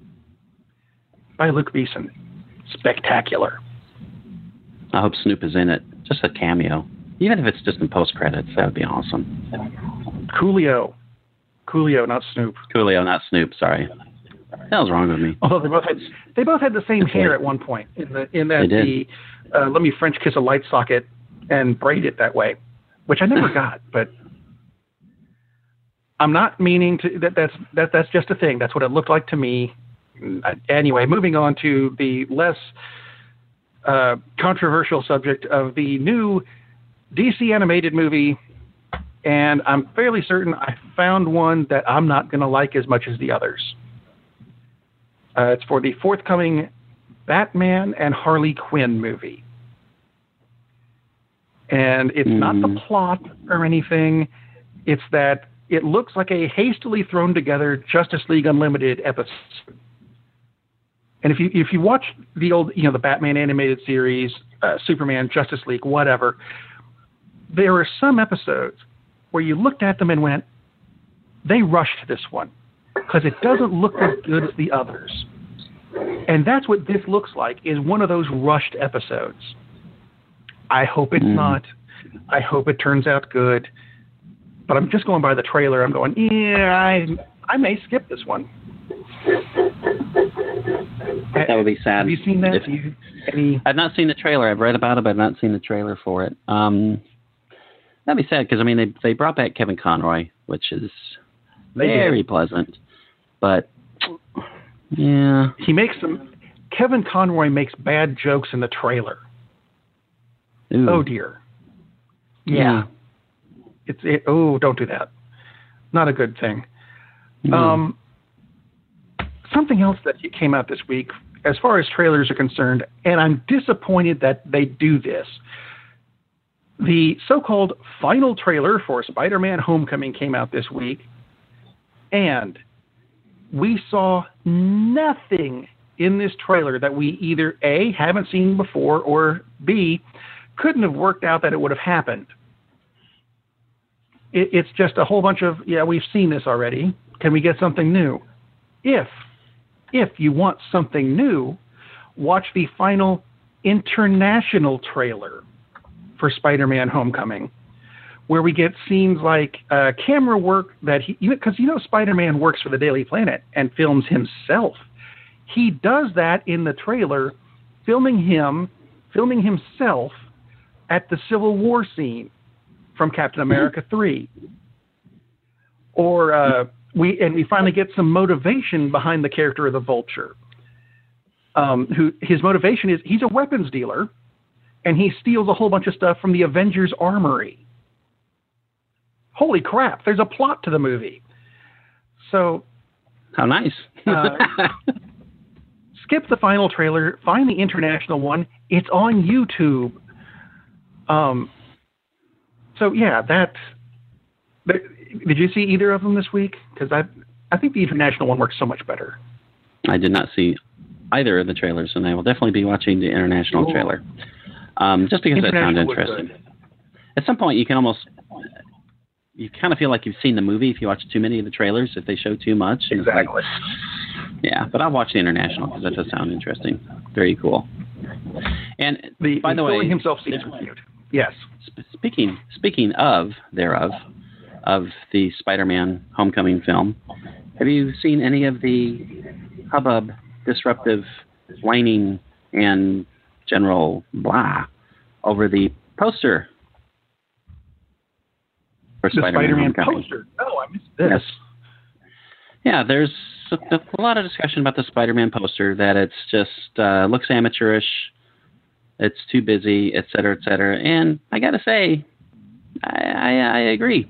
by Luke Besson. Spectacular. I hope Snoop is in it. Just a cameo. Even if it's just in post-credits, that would be awesome. Coolio, not Snoop. Coolio, not Snoop, sorry. What the hell's wrong with me? Although they both had the same hair at one point in that let me French kiss a light socket and braid it that way, which I never got. But I'm not meaning to. That's just a thing. That's what it looked like to me. Anyway, moving on to the less controversial subject of the new DC animated movie, and I'm fairly certain I found one that I'm not going to like as much as the others. It's for the forthcoming Batman and Harley Quinn movie. And it's not the plot or anything. It's that it looks like a hastily thrown together Justice League Unlimited episode. And if you watch the old, the Batman animated series, Superman, Justice League, whatever, there are some episodes where you looked at them and went, they rushed this one because it doesn't look as good as the others. And that's what this looks like, is one of those rushed episodes. I hope it's not. I hope it turns out good. But I'm just going by the trailer. I'm going, I may skip this one. That would be sad. Have you seen that? I've not seen the trailer. I've read about it, but I've not seen the trailer for it. That'd be sad because, I mean, they brought back Kevin Conroy, which is very pleasant. But, yeah. Kevin Conroy makes bad jokes in the trailer. Ooh. Oh, dear. Yeah. Don't do that. Not a good thing. Something else that came out this week, as far as trailers are concerned, and I'm disappointed that they do this. The so-called final trailer for Spider-Man Homecoming came out this week, and we saw nothing in this trailer that we either A, haven't seen before, or B, couldn't have worked out that it would have happened. It's just a whole bunch of, we've seen this already. Can we get something new? If you want something new, watch the final international trailer for Spider-Man Homecoming, where we get scenes like camera work that because Spider-Man works for the Daily Planet and films himself. He does that in the trailer, filming himself at the Civil War scene from Captain America 3. Or we finally get some motivation behind the character of the Vulture. Who his motivation is, he's a weapons dealer, and he steals a whole bunch of stuff from the Avengers Armory. holy crap, there's a plot to the movie. So, how nice. Skip the final trailer, find the international one. It's on YouTube. So yeah, did you see either of them this week? Because I think the international one works so much better. I did not see either of the trailers, and I will definitely be watching the international trailer. Just because that sounds interesting. At some point, you kind of feel like you've seen the movie if you watch too many of the trailers, if they show too much. Exactly. Yeah, but I'll watch the international because that does sound interesting. Very cool. And by the way, himself seems cute. Yes. Speaking of the Spider-Man Homecoming film, have you seen any of the hubbub, disruptive, whining, and general blah over the poster for Spider-Man Homecoming? Poster? No, I missed this. Yes. Yeah, there's a lot of discussion about the Spider-Man poster, that it's just looks amateurish, it's too busy, et cetera, and I gotta say, I agree.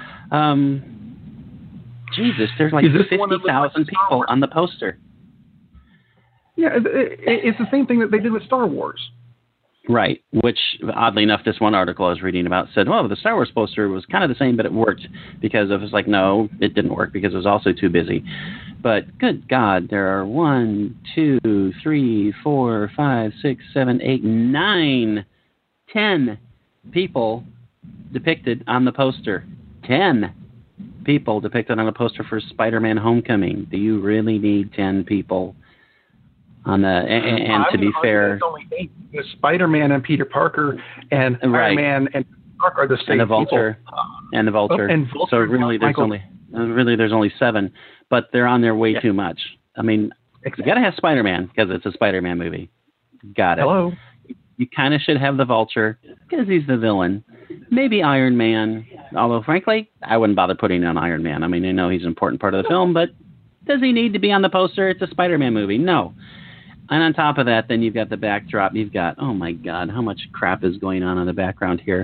Jesus, there's like 50,000 people on the poster. Yeah, it's the same thing that they did with Star Wars. Right, which, oddly enough, this one article I was reading about said, well, the Star Wars poster was kind of the same, but it worked because of, it's like, no, it didn't work because it was also too busy. But good God, there are 1, 2, 3, 4, 5, 6, 7, 8, 9, 10 people depicted on the poster. 10 people depicted on a poster for Spider-Man Homecoming. Do you really need 10 people on the? And to be fair, it's only 8. The Spider-Man and Peter Parker and Iron Man and Parker are the same and the Vulture people. And the Vulture. And Vulture. So really, there's only 7, but they're on there way too much. I mean, You got to have Spider-Man because it's a Spider-Man movie. Got it. Hello. You kind of should have the Vulture because he's the villain. Maybe Iron Man, although frankly, I wouldn't bother putting on Iron Man. I mean, I know he's an important part of the film, but does he need to be on the poster? It's a Spider-Man movie. No. And on top of that, then you've got the backdrop. You've got, oh my God, how much crap is going on in the background here?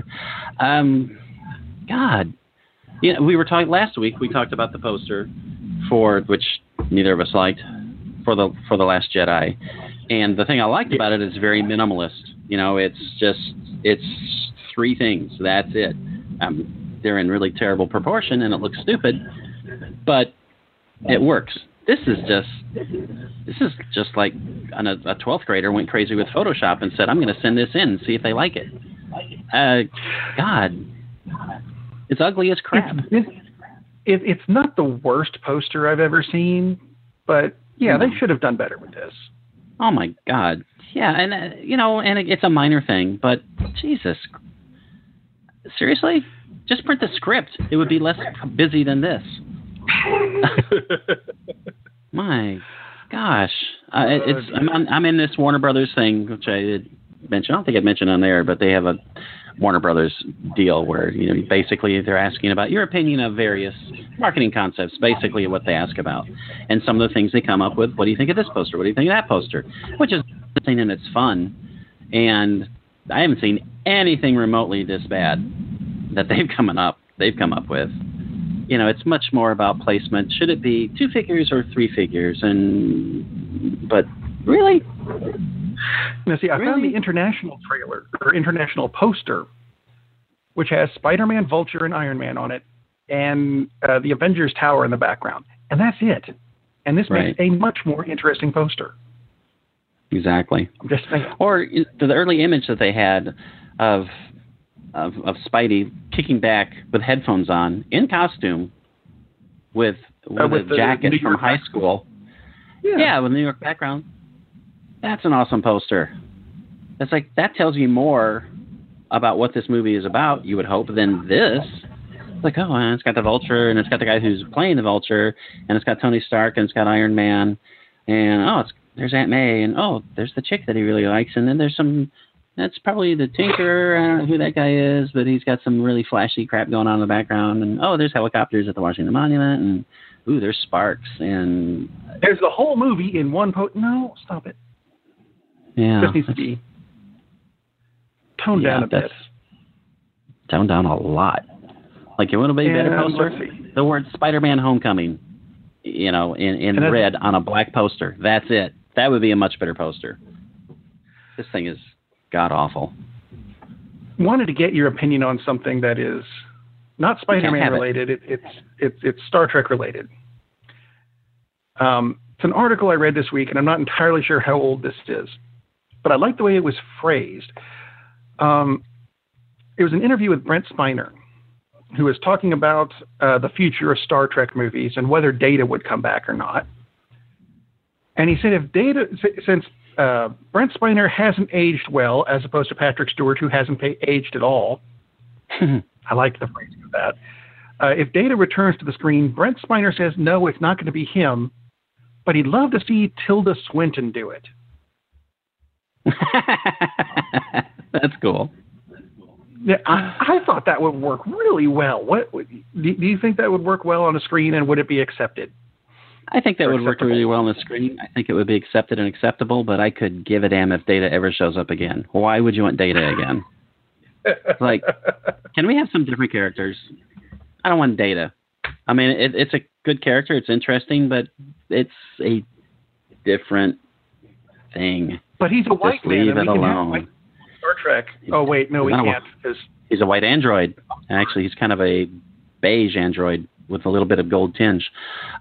God. You know, we were talking last week. We talked about the poster for which neither of us liked for the Last Jedi, and the thing I liked about it is very minimalist. You know, it's 3 things. That's it. They're in really terrible proportion, and it looks stupid, but it works. This is just like a 12th grader went crazy with Photoshop and said, I'm going to send this in and see if they like it. God, it's ugly as crap. It's not the worst poster I've ever seen, but yeah, they should have done better with this. Oh my God. Yeah, and and it's a minor thing, but Jesus, seriously, just print the script. It would be less busy than this. My gosh, I'm in this Warner Brothers thing, which I did mention. I don't think I mentioned on there, but they have a Warner Brothers deal where basically they're asking about your opinion of various marketing concepts. Basically, what they ask about, and some of the things they come up with. What do you think of this poster? What do you think of that poster? Which is interesting and it's fun. And I haven't seen anything remotely this bad that they've come up with. It's much more about placement. Should it be 2 figures or 3 figures? But really? Now, see, I found the international trailer or international poster, which has Spider-Man, Vulture, and Iron Man on it, and the Avengers Tower in the background, and that's it. And this makes a much more interesting poster. Exactly. I'm just thinking. Or the early image that they had of Spidey kicking back with headphones on in costume with a jacket from high school. Yeah, with New York background. That's an awesome poster. It's like that tells you more about what this movie is about, you would hope, than this. It's like, and it's got the Vulture, and it's got the guy who's playing the Vulture, and it's got Tony Stark, and it's got Iron Man, and there's Aunt May, and there's the chick that he really likes, and then there's that's probably the Tinker. I don't know who that guy is, but he's got some really flashy crap going on in the background. And there's helicopters at the Washington Monument, and there's sparks, and there's the whole movie in one No, stop it. Yeah, it just needs to be toned down a bit. Toned down a lot. Like, you want to be a better poster? Let's see. The word Spider-Man Homecoming, you know, in red on a black poster. That's it. That would be a much better poster. This thing is god-awful. Wanted to get your opinion on something that is not Spider-Man related. It's Star Trek related. It's an article I read this week, and I'm not entirely sure how old this is, but I like the way it was phrased. It was an interview with Brent Spiner, who was talking about the future of Star Trek movies and whether Data would come back or not. And he said, since Brent Spiner hasn't aged well, as opposed to Patrick Stewart, who hasn't aged at all. I like the phrasing of that. If Data returns to the screen, Brent Spiner says, no, it's not going to be him, but he'd love to see Tilda Swinton do it. That's cool. Yeah, I thought that would work really well. Do you think that would work well on the screen, and would it be accepted? I think that would work really well on the screen. I think it would be accepted and acceptable, but I could give a damn if Data ever shows up again. Why would you want Data again? Like, can we have some different characters? I don't want Data. I mean, it's a good character. It's interesting, but it's a different thing. But he's a white man. Leave it alone. Star Trek. Oh, wait. No, we can't. He's a white android. Actually, he's kind of a beige android with a little bit of gold tinge.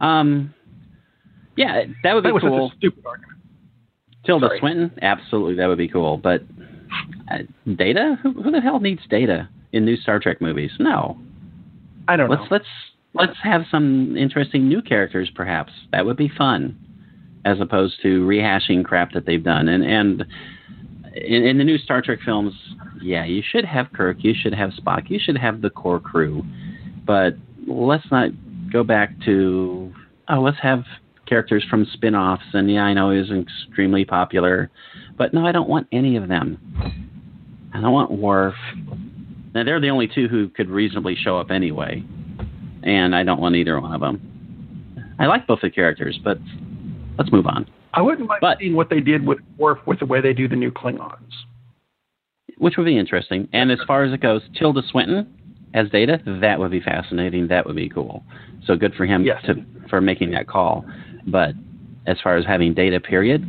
Yeah, that would be cool. That was such a stupid argument. Tilda Swinton? Absolutely, that would be cool. But Data? Who the hell needs Data in new Star Trek movies? No. I don't know. Let's have some interesting new characters, perhaps. That would be fun, as opposed to rehashing crap that they've done. And in the new Star Trek films, yeah, you should have Kirk, you should have Spock, you should have the core crew. But let's not go back to, let's have characters from spin-offs. And yeah, I know he was extremely popular. But no, I don't want any of them. I don't want Worf. Now, they're the only two who could reasonably show up anyway. And I don't want either one of them. I like both the characters, but let's move on. I wouldn't mind seeing what they did with Worf with the way they do the new Klingons. Which would be interesting. And as far as it goes, Tilda Swinton as Data, that would be fascinating. That would be cool. So good for him for making that call. But as far as having Data, period,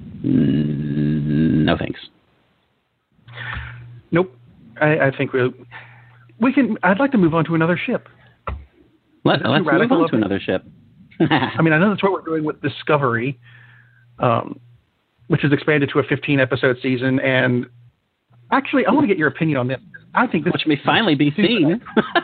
no thanks. Nope. I think we can. I'd like to move on to another ship. Let's move on to another ship. I mean, I know that's what we're doing with Discovery, which is expanded to a 15-episode season. And actually, I want to get your opinion on this. I think this which may finally be seen.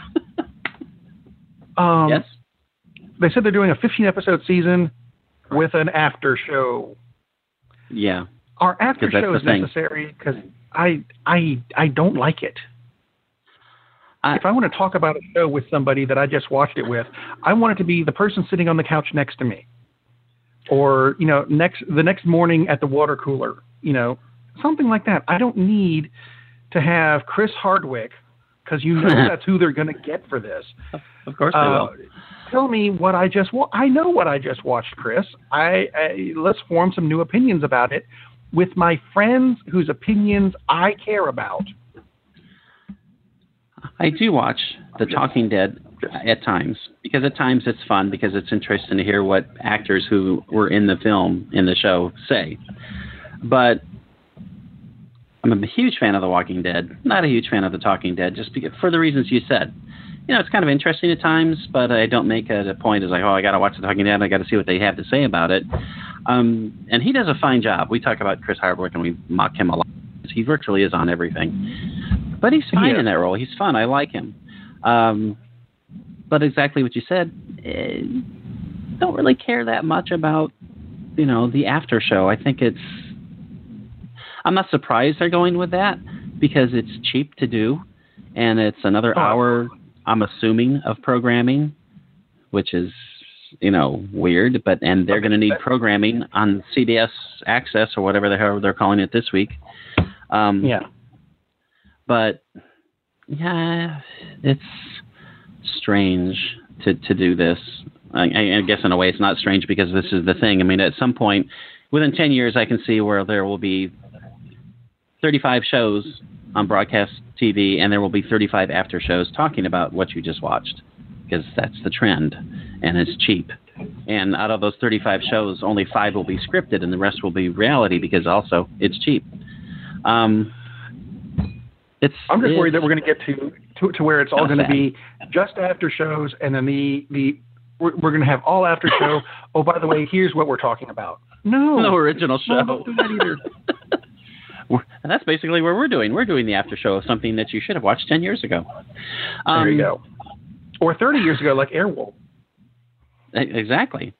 Yes. They said they're doing a 15-episode season with an after show. Yeah. Are after shows necessary? Because I don't like it. If I want to talk about a show with somebody that I just watched it with, I want it to be the person sitting on the couch next to me, or the next morning at the water cooler, something like that. I don't need to have Chris Hardwick, because that's who they're going to get for this. Of course they will. Tell me what I just I know what I just watched, Chris. Let's form some new opinions about it with my friends whose opinions I care about. I do watch The Talking Dead at times, because at times it's fun, because it's interesting to hear what actors who were in the show say. But I'm a huge fan of The Walking Dead, not a huge fan of The Talking Dead, just for the reasons you said. It's kind of interesting at times, but I don't make it a point as like, I got to watch The Talking Dead, I got to see what they have to say about it. And he does a fine job. We talk about Chris Hardwick and we mock him a lot. He virtually is on everything. But he's fine in that role. He's fun. I like him. But exactly what you said, don't really care that much about, the after show. I think I'm not surprised they're going with that, because it's cheap to do, and it's another hour, I'm assuming, of programming, which is, weird, and they're going to need programming on CBS Access or whatever the hell they're calling it this week. But it's strange to do this. I guess in a way it's not strange, because this is the thing. I mean, at some point within 10 years, I can see where there will be 35 shows on broadcast TV, and there will be 35 after shows talking about what you just watched, because that's the trend, and it's cheap. And out of those 35 shows, only 5 will be scripted, and the rest will be reality, because also it's cheap. I'm just worried that we're going to get to where it's all going to be just after shows, and then we're going to have all after show. Oh, by the way, here's what we're talking about. No original show. No, don't do that either. And that's basically what we're doing. We're doing the after show of something that you should have watched 10 years ago. There you go. Or 30 years ago, like Airwolf. Exactly.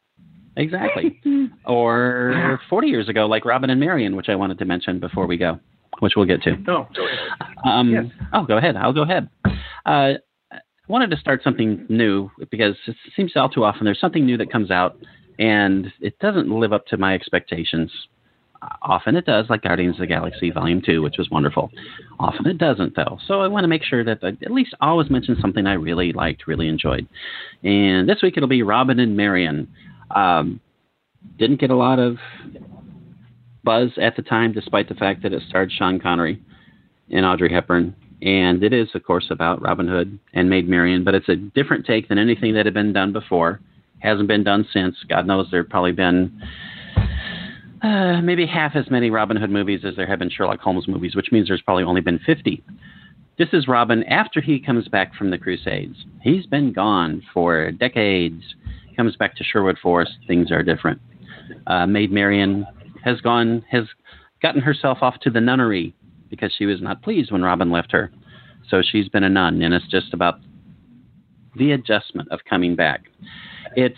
Or 40 years ago, like Robin and Marion, which I wanted to mention before we go, which we'll get to. Oh, go ahead. Yes. Oh, go ahead. I'll go ahead. I wanted to start something new, because it seems all too often there's something new that comes out, and it doesn't live up to my expectations. Often it does, like Guardians of the Galaxy Volume 2, which was wonderful. Often it doesn't, though. So I want to make sure that I at least always mention something I really liked, really enjoyed. And this week it'll be Robin and Marion. Didn't get a lot of buzz at the time, despite the fact that it starred Sean Connery and Audrey Hepburn. And it is, of course, about Robin Hood and Maid Marian, but it's a different take than anything that had been done before. Hasn't been done since. God knows there have probably been maybe half as many Robin Hood movies as there have been Sherlock Holmes movies, which means there's probably only been 50. This is Robin after he comes back from the Crusades. He's been gone for decades. He comes back to Sherwood Forest. Things are different. Maid Marian has gotten herself off to the nunnery because she was not pleased when Robin left her. So she's been a nun, and it's just about the adjustment of coming back. It's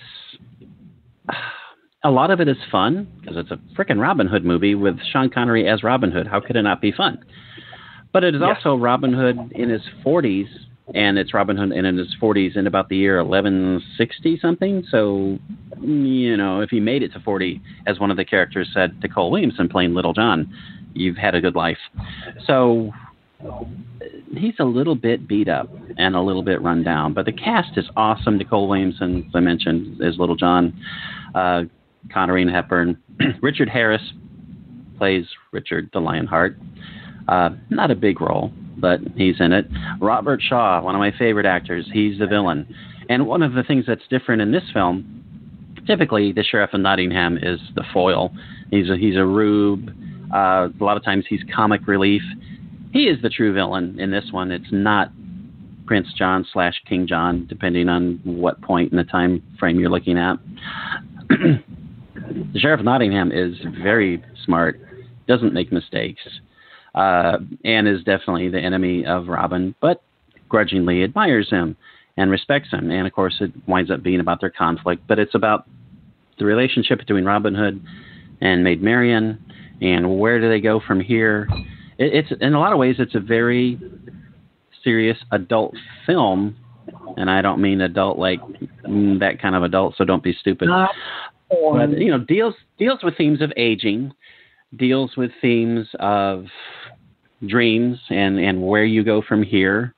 a lot of it is fun because it's a frickin' Robin Hood movie with Sean Connery as Robin Hood. How could it not be fun? But it is also Robin Hood in his 40s, and it's Robin Hood in his 40s in about the year 1160 something. So, you know, if he made it to 40, as one of the characters said to Cole Williamson playing Little John, you've had a good life. So he's a little bit beat up and a little bit run down, but the cast is awesome. Nicole Williamson, as I mentioned, is Little John. Connery and Hepburn. Richard Harris plays Richard the Lionheart. Not a big role, but he's in it. Robert Shaw, one of my favorite actors, he's the villain. And one of the things that's different in this film, typically the Sheriff of Nottingham is the foil. He's a rube. A lot of times he's comic relief. He is the true villain in this one. It's not Prince John / King John, depending on what point in the time frame you're looking at. The Sheriff of Nottingham is very smart, doesn't make mistakes, and is definitely the enemy of Robin, but grudgingly admires him and respects him. And, of course, it winds up being about their conflict, but it's about the relationship between Robin Hood and Maid Marian, and where do they go from here. It's in a lot of ways, it's a very serious adult film, and I don't mean adult like that kind of adult, so don't be stupid. But, you know, deals with themes of aging, deals with themes of dreams and where you go from here.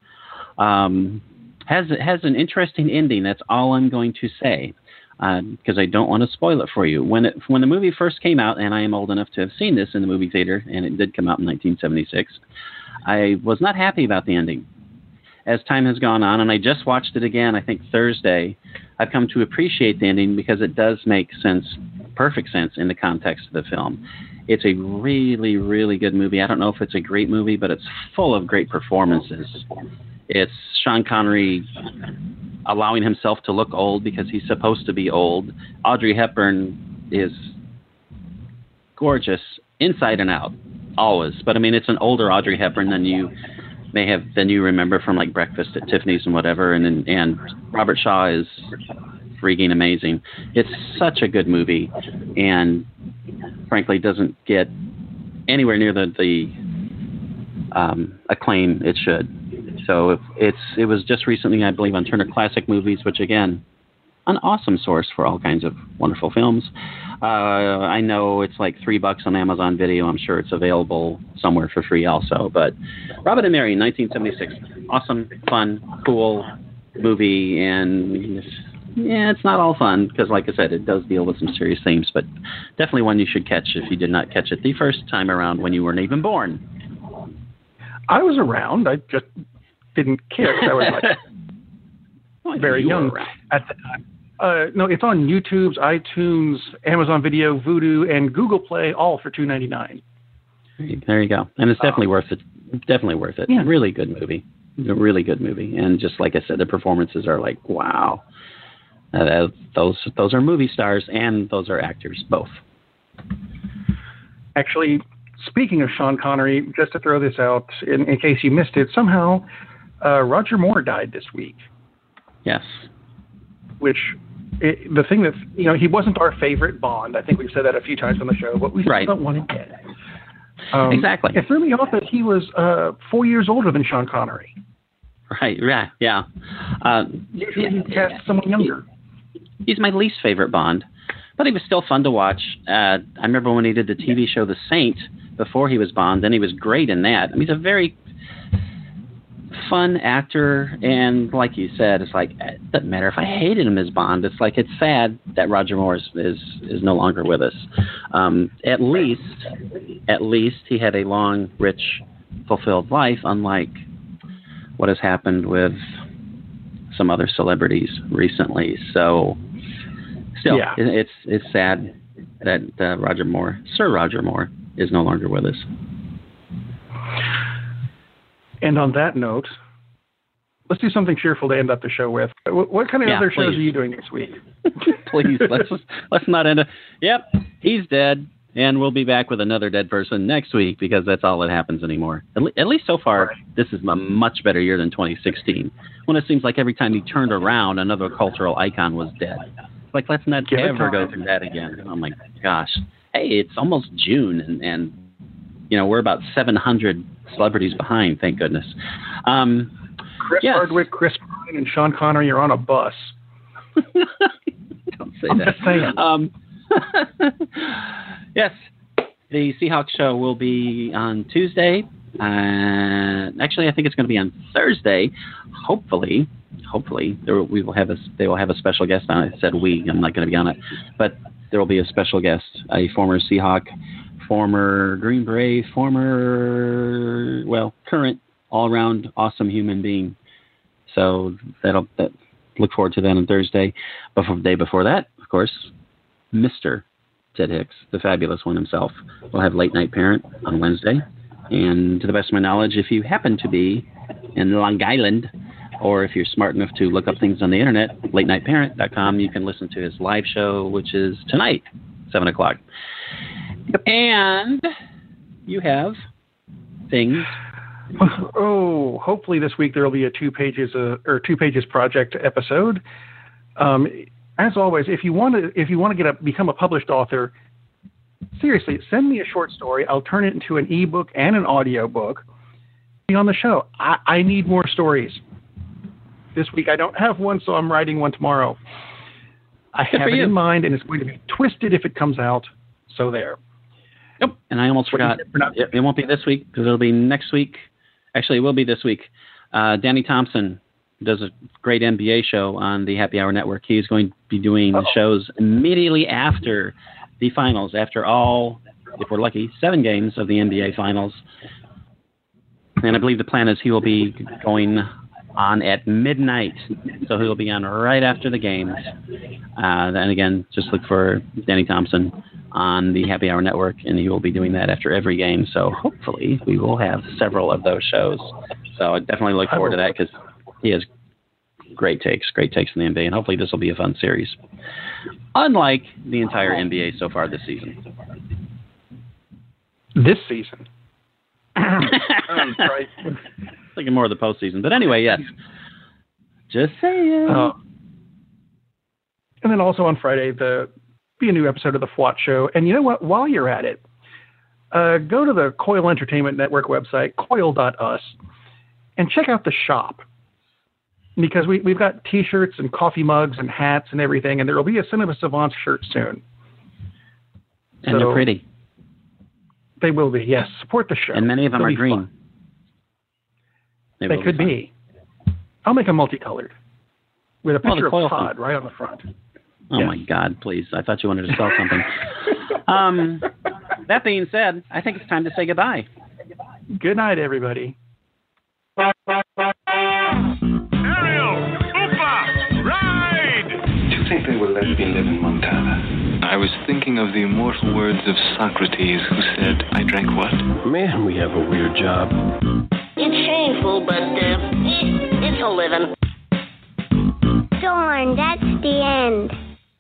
Has an interesting ending. That's all I'm going to say, because I don't want to spoil it for you. When the movie first came out, and I am old enough to have seen this in the movie theater, and it did come out in 1976, I was not happy about the ending. As time has gone on, and I just watched it again, I think Thursday, I've come to appreciate the ending because it does make sense, perfect sense in the context of the film. It's a really, really good movie. I don't know if it's a great movie, but it's full of great performances. It's Sean Connery allowing himself to look old because he's supposed to be old. Audrey Hepburn is gorgeous inside and out, always. But, I mean, it's an older Audrey Hepburn than you remember from like Breakfast at Tiffany's and whatever, and Robert Shaw is freaking amazing. It's such a good movie, and frankly doesn't get anywhere near the acclaim it should. So it was just recently, I believe, on Turner Classic Movies, which again, an awesome source for all kinds of wonderful films. I know it's like $3 on Amazon Video. I'm sure it's available somewhere for free also. But Robin and Marian, 1976. Awesome, fun, cool movie. And yeah, it's not all fun because, like I said, it does deal with some serious themes. But definitely one you should catch if you did not catch it the first time around when you weren't even born. I was around. I just didn't care because I was like very young at the time. No, it's on YouTube's, iTunes, Amazon Video, Vudu, and Google Play, all for $2.99. There you go. And it's definitely worth it. Definitely worth it. Yeah. Really good movie. A really good movie. And just like I said, the performances are like, wow. Those are movie stars and those are actors, both. Actually, speaking of Sean Connery, just to throw this out, in case you missed it, somehow Roger Moore died this week. Yes. Which, the thing that, he wasn't our favorite Bond. I think we've said that a few times on the show, but we still don't want to get it. Exactly. It threw me off that he was 4 years older than Sean Connery. Right, yeah. Usually you cast someone younger. He's my least favorite Bond, but he was still fun to watch. I remember when he did the TV show The Saint before he was Bond, and he was great in that. I mean, he's a very fun actor, and like you said, it's like, it doesn't matter if I hated him as Bond. It's like, it's sad that Roger Moore is no longer with us. At least he had a long, rich, fulfilled life, unlike what has happened with some other celebrities recently. So still, it's sad that Sir Roger Moore is no longer with us. And on that note, let's do something cheerful to end up the show with. What kind of other shows are you doing next week? Please, let's not end it. Yep, he's dead, and we'll be back with another dead person next week because that's all that happens anymore. At least so far, This is a much better year than 2016, when it seems like every time you turned around, another cultural icon was dead. It's like, let's not ever go through that again. Oh my gosh. Hey, it's almost June, and we're about 700 celebrities behind, thank goodness. Chris Hardwick, Chris Pine, and Sean Connery are on a bus. Don't say that. Yes, the Seahawks show will be on Tuesday. Actually, I think it's going to be on Thursday. Hopefully, they will have a special guest on it. I said we. I'm not going to be on it, but there will be a special guest, a former Seahawk, former Green Beret, current all-around awesome human being. So look forward to that on Thursday. But the day before that, of course, Mr. Ted Hicks, the fabulous one himself, will have Late Night Parent on Wednesday. And to the best of my knowledge, if you happen to be in Long Island, or if you're smart enough to look up things on the internet, latenightparent.com, you can listen to his live show, which is tonight, 7 o'clock. And you have things. Oh, hopefully this week there will be a 2 pages project episode. As always, if you want to become a published author, seriously, send me a short story. I'll turn it into an ebook and an audio book. Be on the show. I need more stories. This week I don't have one, so I'm writing one tomorrow. I have it in mind, and it's going to be twisted if it comes out. So there. Yep. And I almost forgot. It won't be this week because it'll be next week. Actually, it will be this week. Danny Thompson does a great NBA show on the Happy Hour Network. He's going to be doing the shows immediately after the finals, after all, if we're lucky, 7 games of the NBA finals. And I believe the plan is he will be going on at midnight. So he'll be on right after the games. And again, just look for Danny Thompson on the Happy Hour Network, and he will be doing that after every game. So hopefully we will have several of those shows. So I definitely look forward to that because he has great takes in the NBA, and hopefully this will be a fun series. Unlike the entire NBA so far this season. This season? Right. Thinking more of the postseason. But anyway, yes. Just saying. And then also on Friday, be a new episode of The FWAT Show. And you know what? While you're at it, go to the Coil Entertainment Network website, coil.us, and check out the shop. Because we've got T-shirts and coffee mugs and hats and everything, and there will be a Cinema Savant shirt soon. And they're pretty. They will be, yes. Support the show. And many of them are green. They could be. I'll make them multicolored with a picture of Todd right on the front. Oh, my God, please. I thought you wanted to sell something. That being said, I think it's time to say goodbye. Good night, everybody. Ariel! Oopa! Ride! Do you think they will let me live in Montana? I was thinking of the immortal words of Socrates, who said, I drank what? Man, we have a weird job. It's shameful, but it's a living. Darn, that's the end.